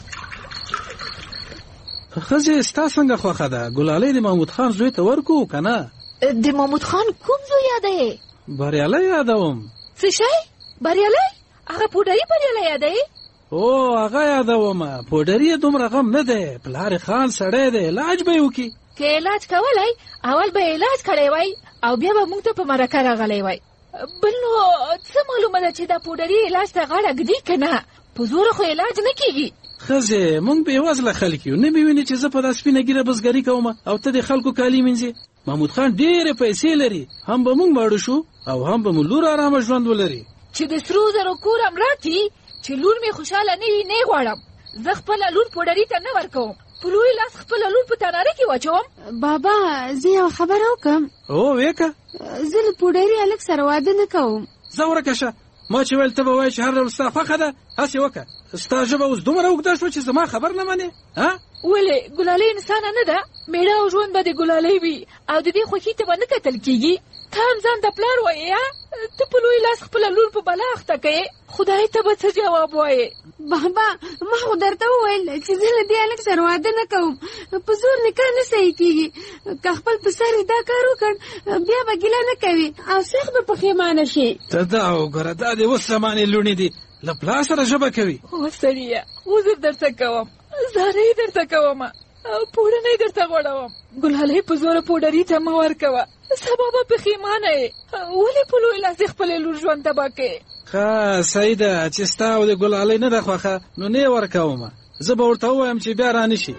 ښځې ستا څنګه خوښه ده؟ ګلالۍ د محمود خان زوی ته ورکو که نه؟ د محمود خان کوم زوی یادوې؟ بریالی یادوم. څه شی؟ بریالی؟ هغه پوډري بریالی یادوې؟ او هغه یادومه. پوډري یې دومره غم نه دی. پلار خان سړی دی علاج به یې وکړي. که علاج کولی اول به علاج کړی وای او بیا به موږ ته په مرکه راغلی وای. بل نو څه معلومه ده چې دا پوډري علاج ته غاړه ږدي که نه؟ په زوره خو علاج نه کېږي. ښځې موږ بېوزله خلک یو. نه مې وینې چې زه په دا سپینه ګیره بزګري کوم او ته د خلکو کالي مینځې. محمود خان ډېرې پیسې لري. هم به موږ ماړه شو او هم به مو لور ارامه ژوند ولري. چې د سرو زرو کور هم راکړي چې لور مې خوشحاله نه وي نه یې غواړم. زه خپله لور پوډري ته نه ورکوم. په لوی لاس خپله لور په تناره کې واچوم. بابا زه یو خبره وکړم. او ویکه. زه له پوډري هلک سره واده نه کوم. ځه ورکه شه. ما چې ویل ته به وایې چې هر ډول ستا خوښه ده هسې وکړه. ستا ژبه اوس دومره اوږده شوه چې زما خبر نه منې. ولې ګلالۍ انسانه نه ده؟ میړه او ژوند به د ګلالۍ وي او د دې خوښي ته به نه کتل کېږي. ته هم ځان د پلار وایې. ته په لوی لاس خپله لور په بلا اخته کوې. خدای ته به څه جواب وایې؟ بابا ما خو درته وویل چې زه له دې هلک سره واده نه کوم. په زور نکاح نه صحیح کېږي. که خپل په سر یې دا کار وکړ بیا به ګیله نه کوي او سخت به پښیمانه شي. ته دا وګوره دا دې اوس زمانې لوڼې دي له پلار سره ژبه کوي. او سړیه عذر درته کوم زارۍ درته کوم. پوډرنۍ درته غوړوم. ګلالۍ په زوره پوډري ته مه ورکوه، سبا به پښیمانه یې. ولې په لوی لاس خپلې لور ژوند تباه کوې؟ ښه سیده چې ستا او د ګلالۍ نه ده خوښه نو نه یې ورکومه. زه به ورته ووایم چې بیا رانشي.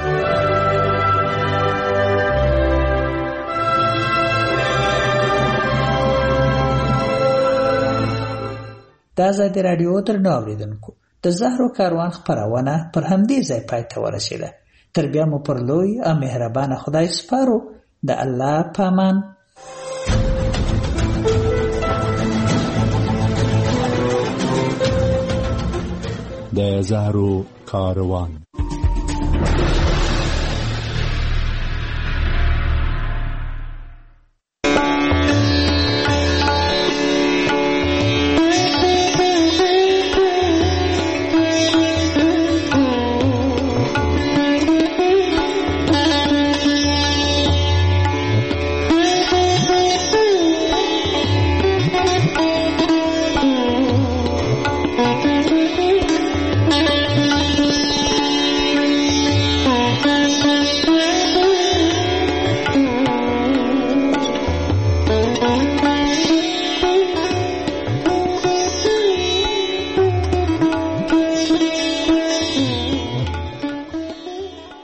د ازادي راډیو درنو اورېدونکو، د زهرو کاروان خپرونه پر همدې ځای پای ته ورسېده. تر بیا مو پر لوی او مهربانه خدای سپارو. د الله په امان. د زهرو کاروان.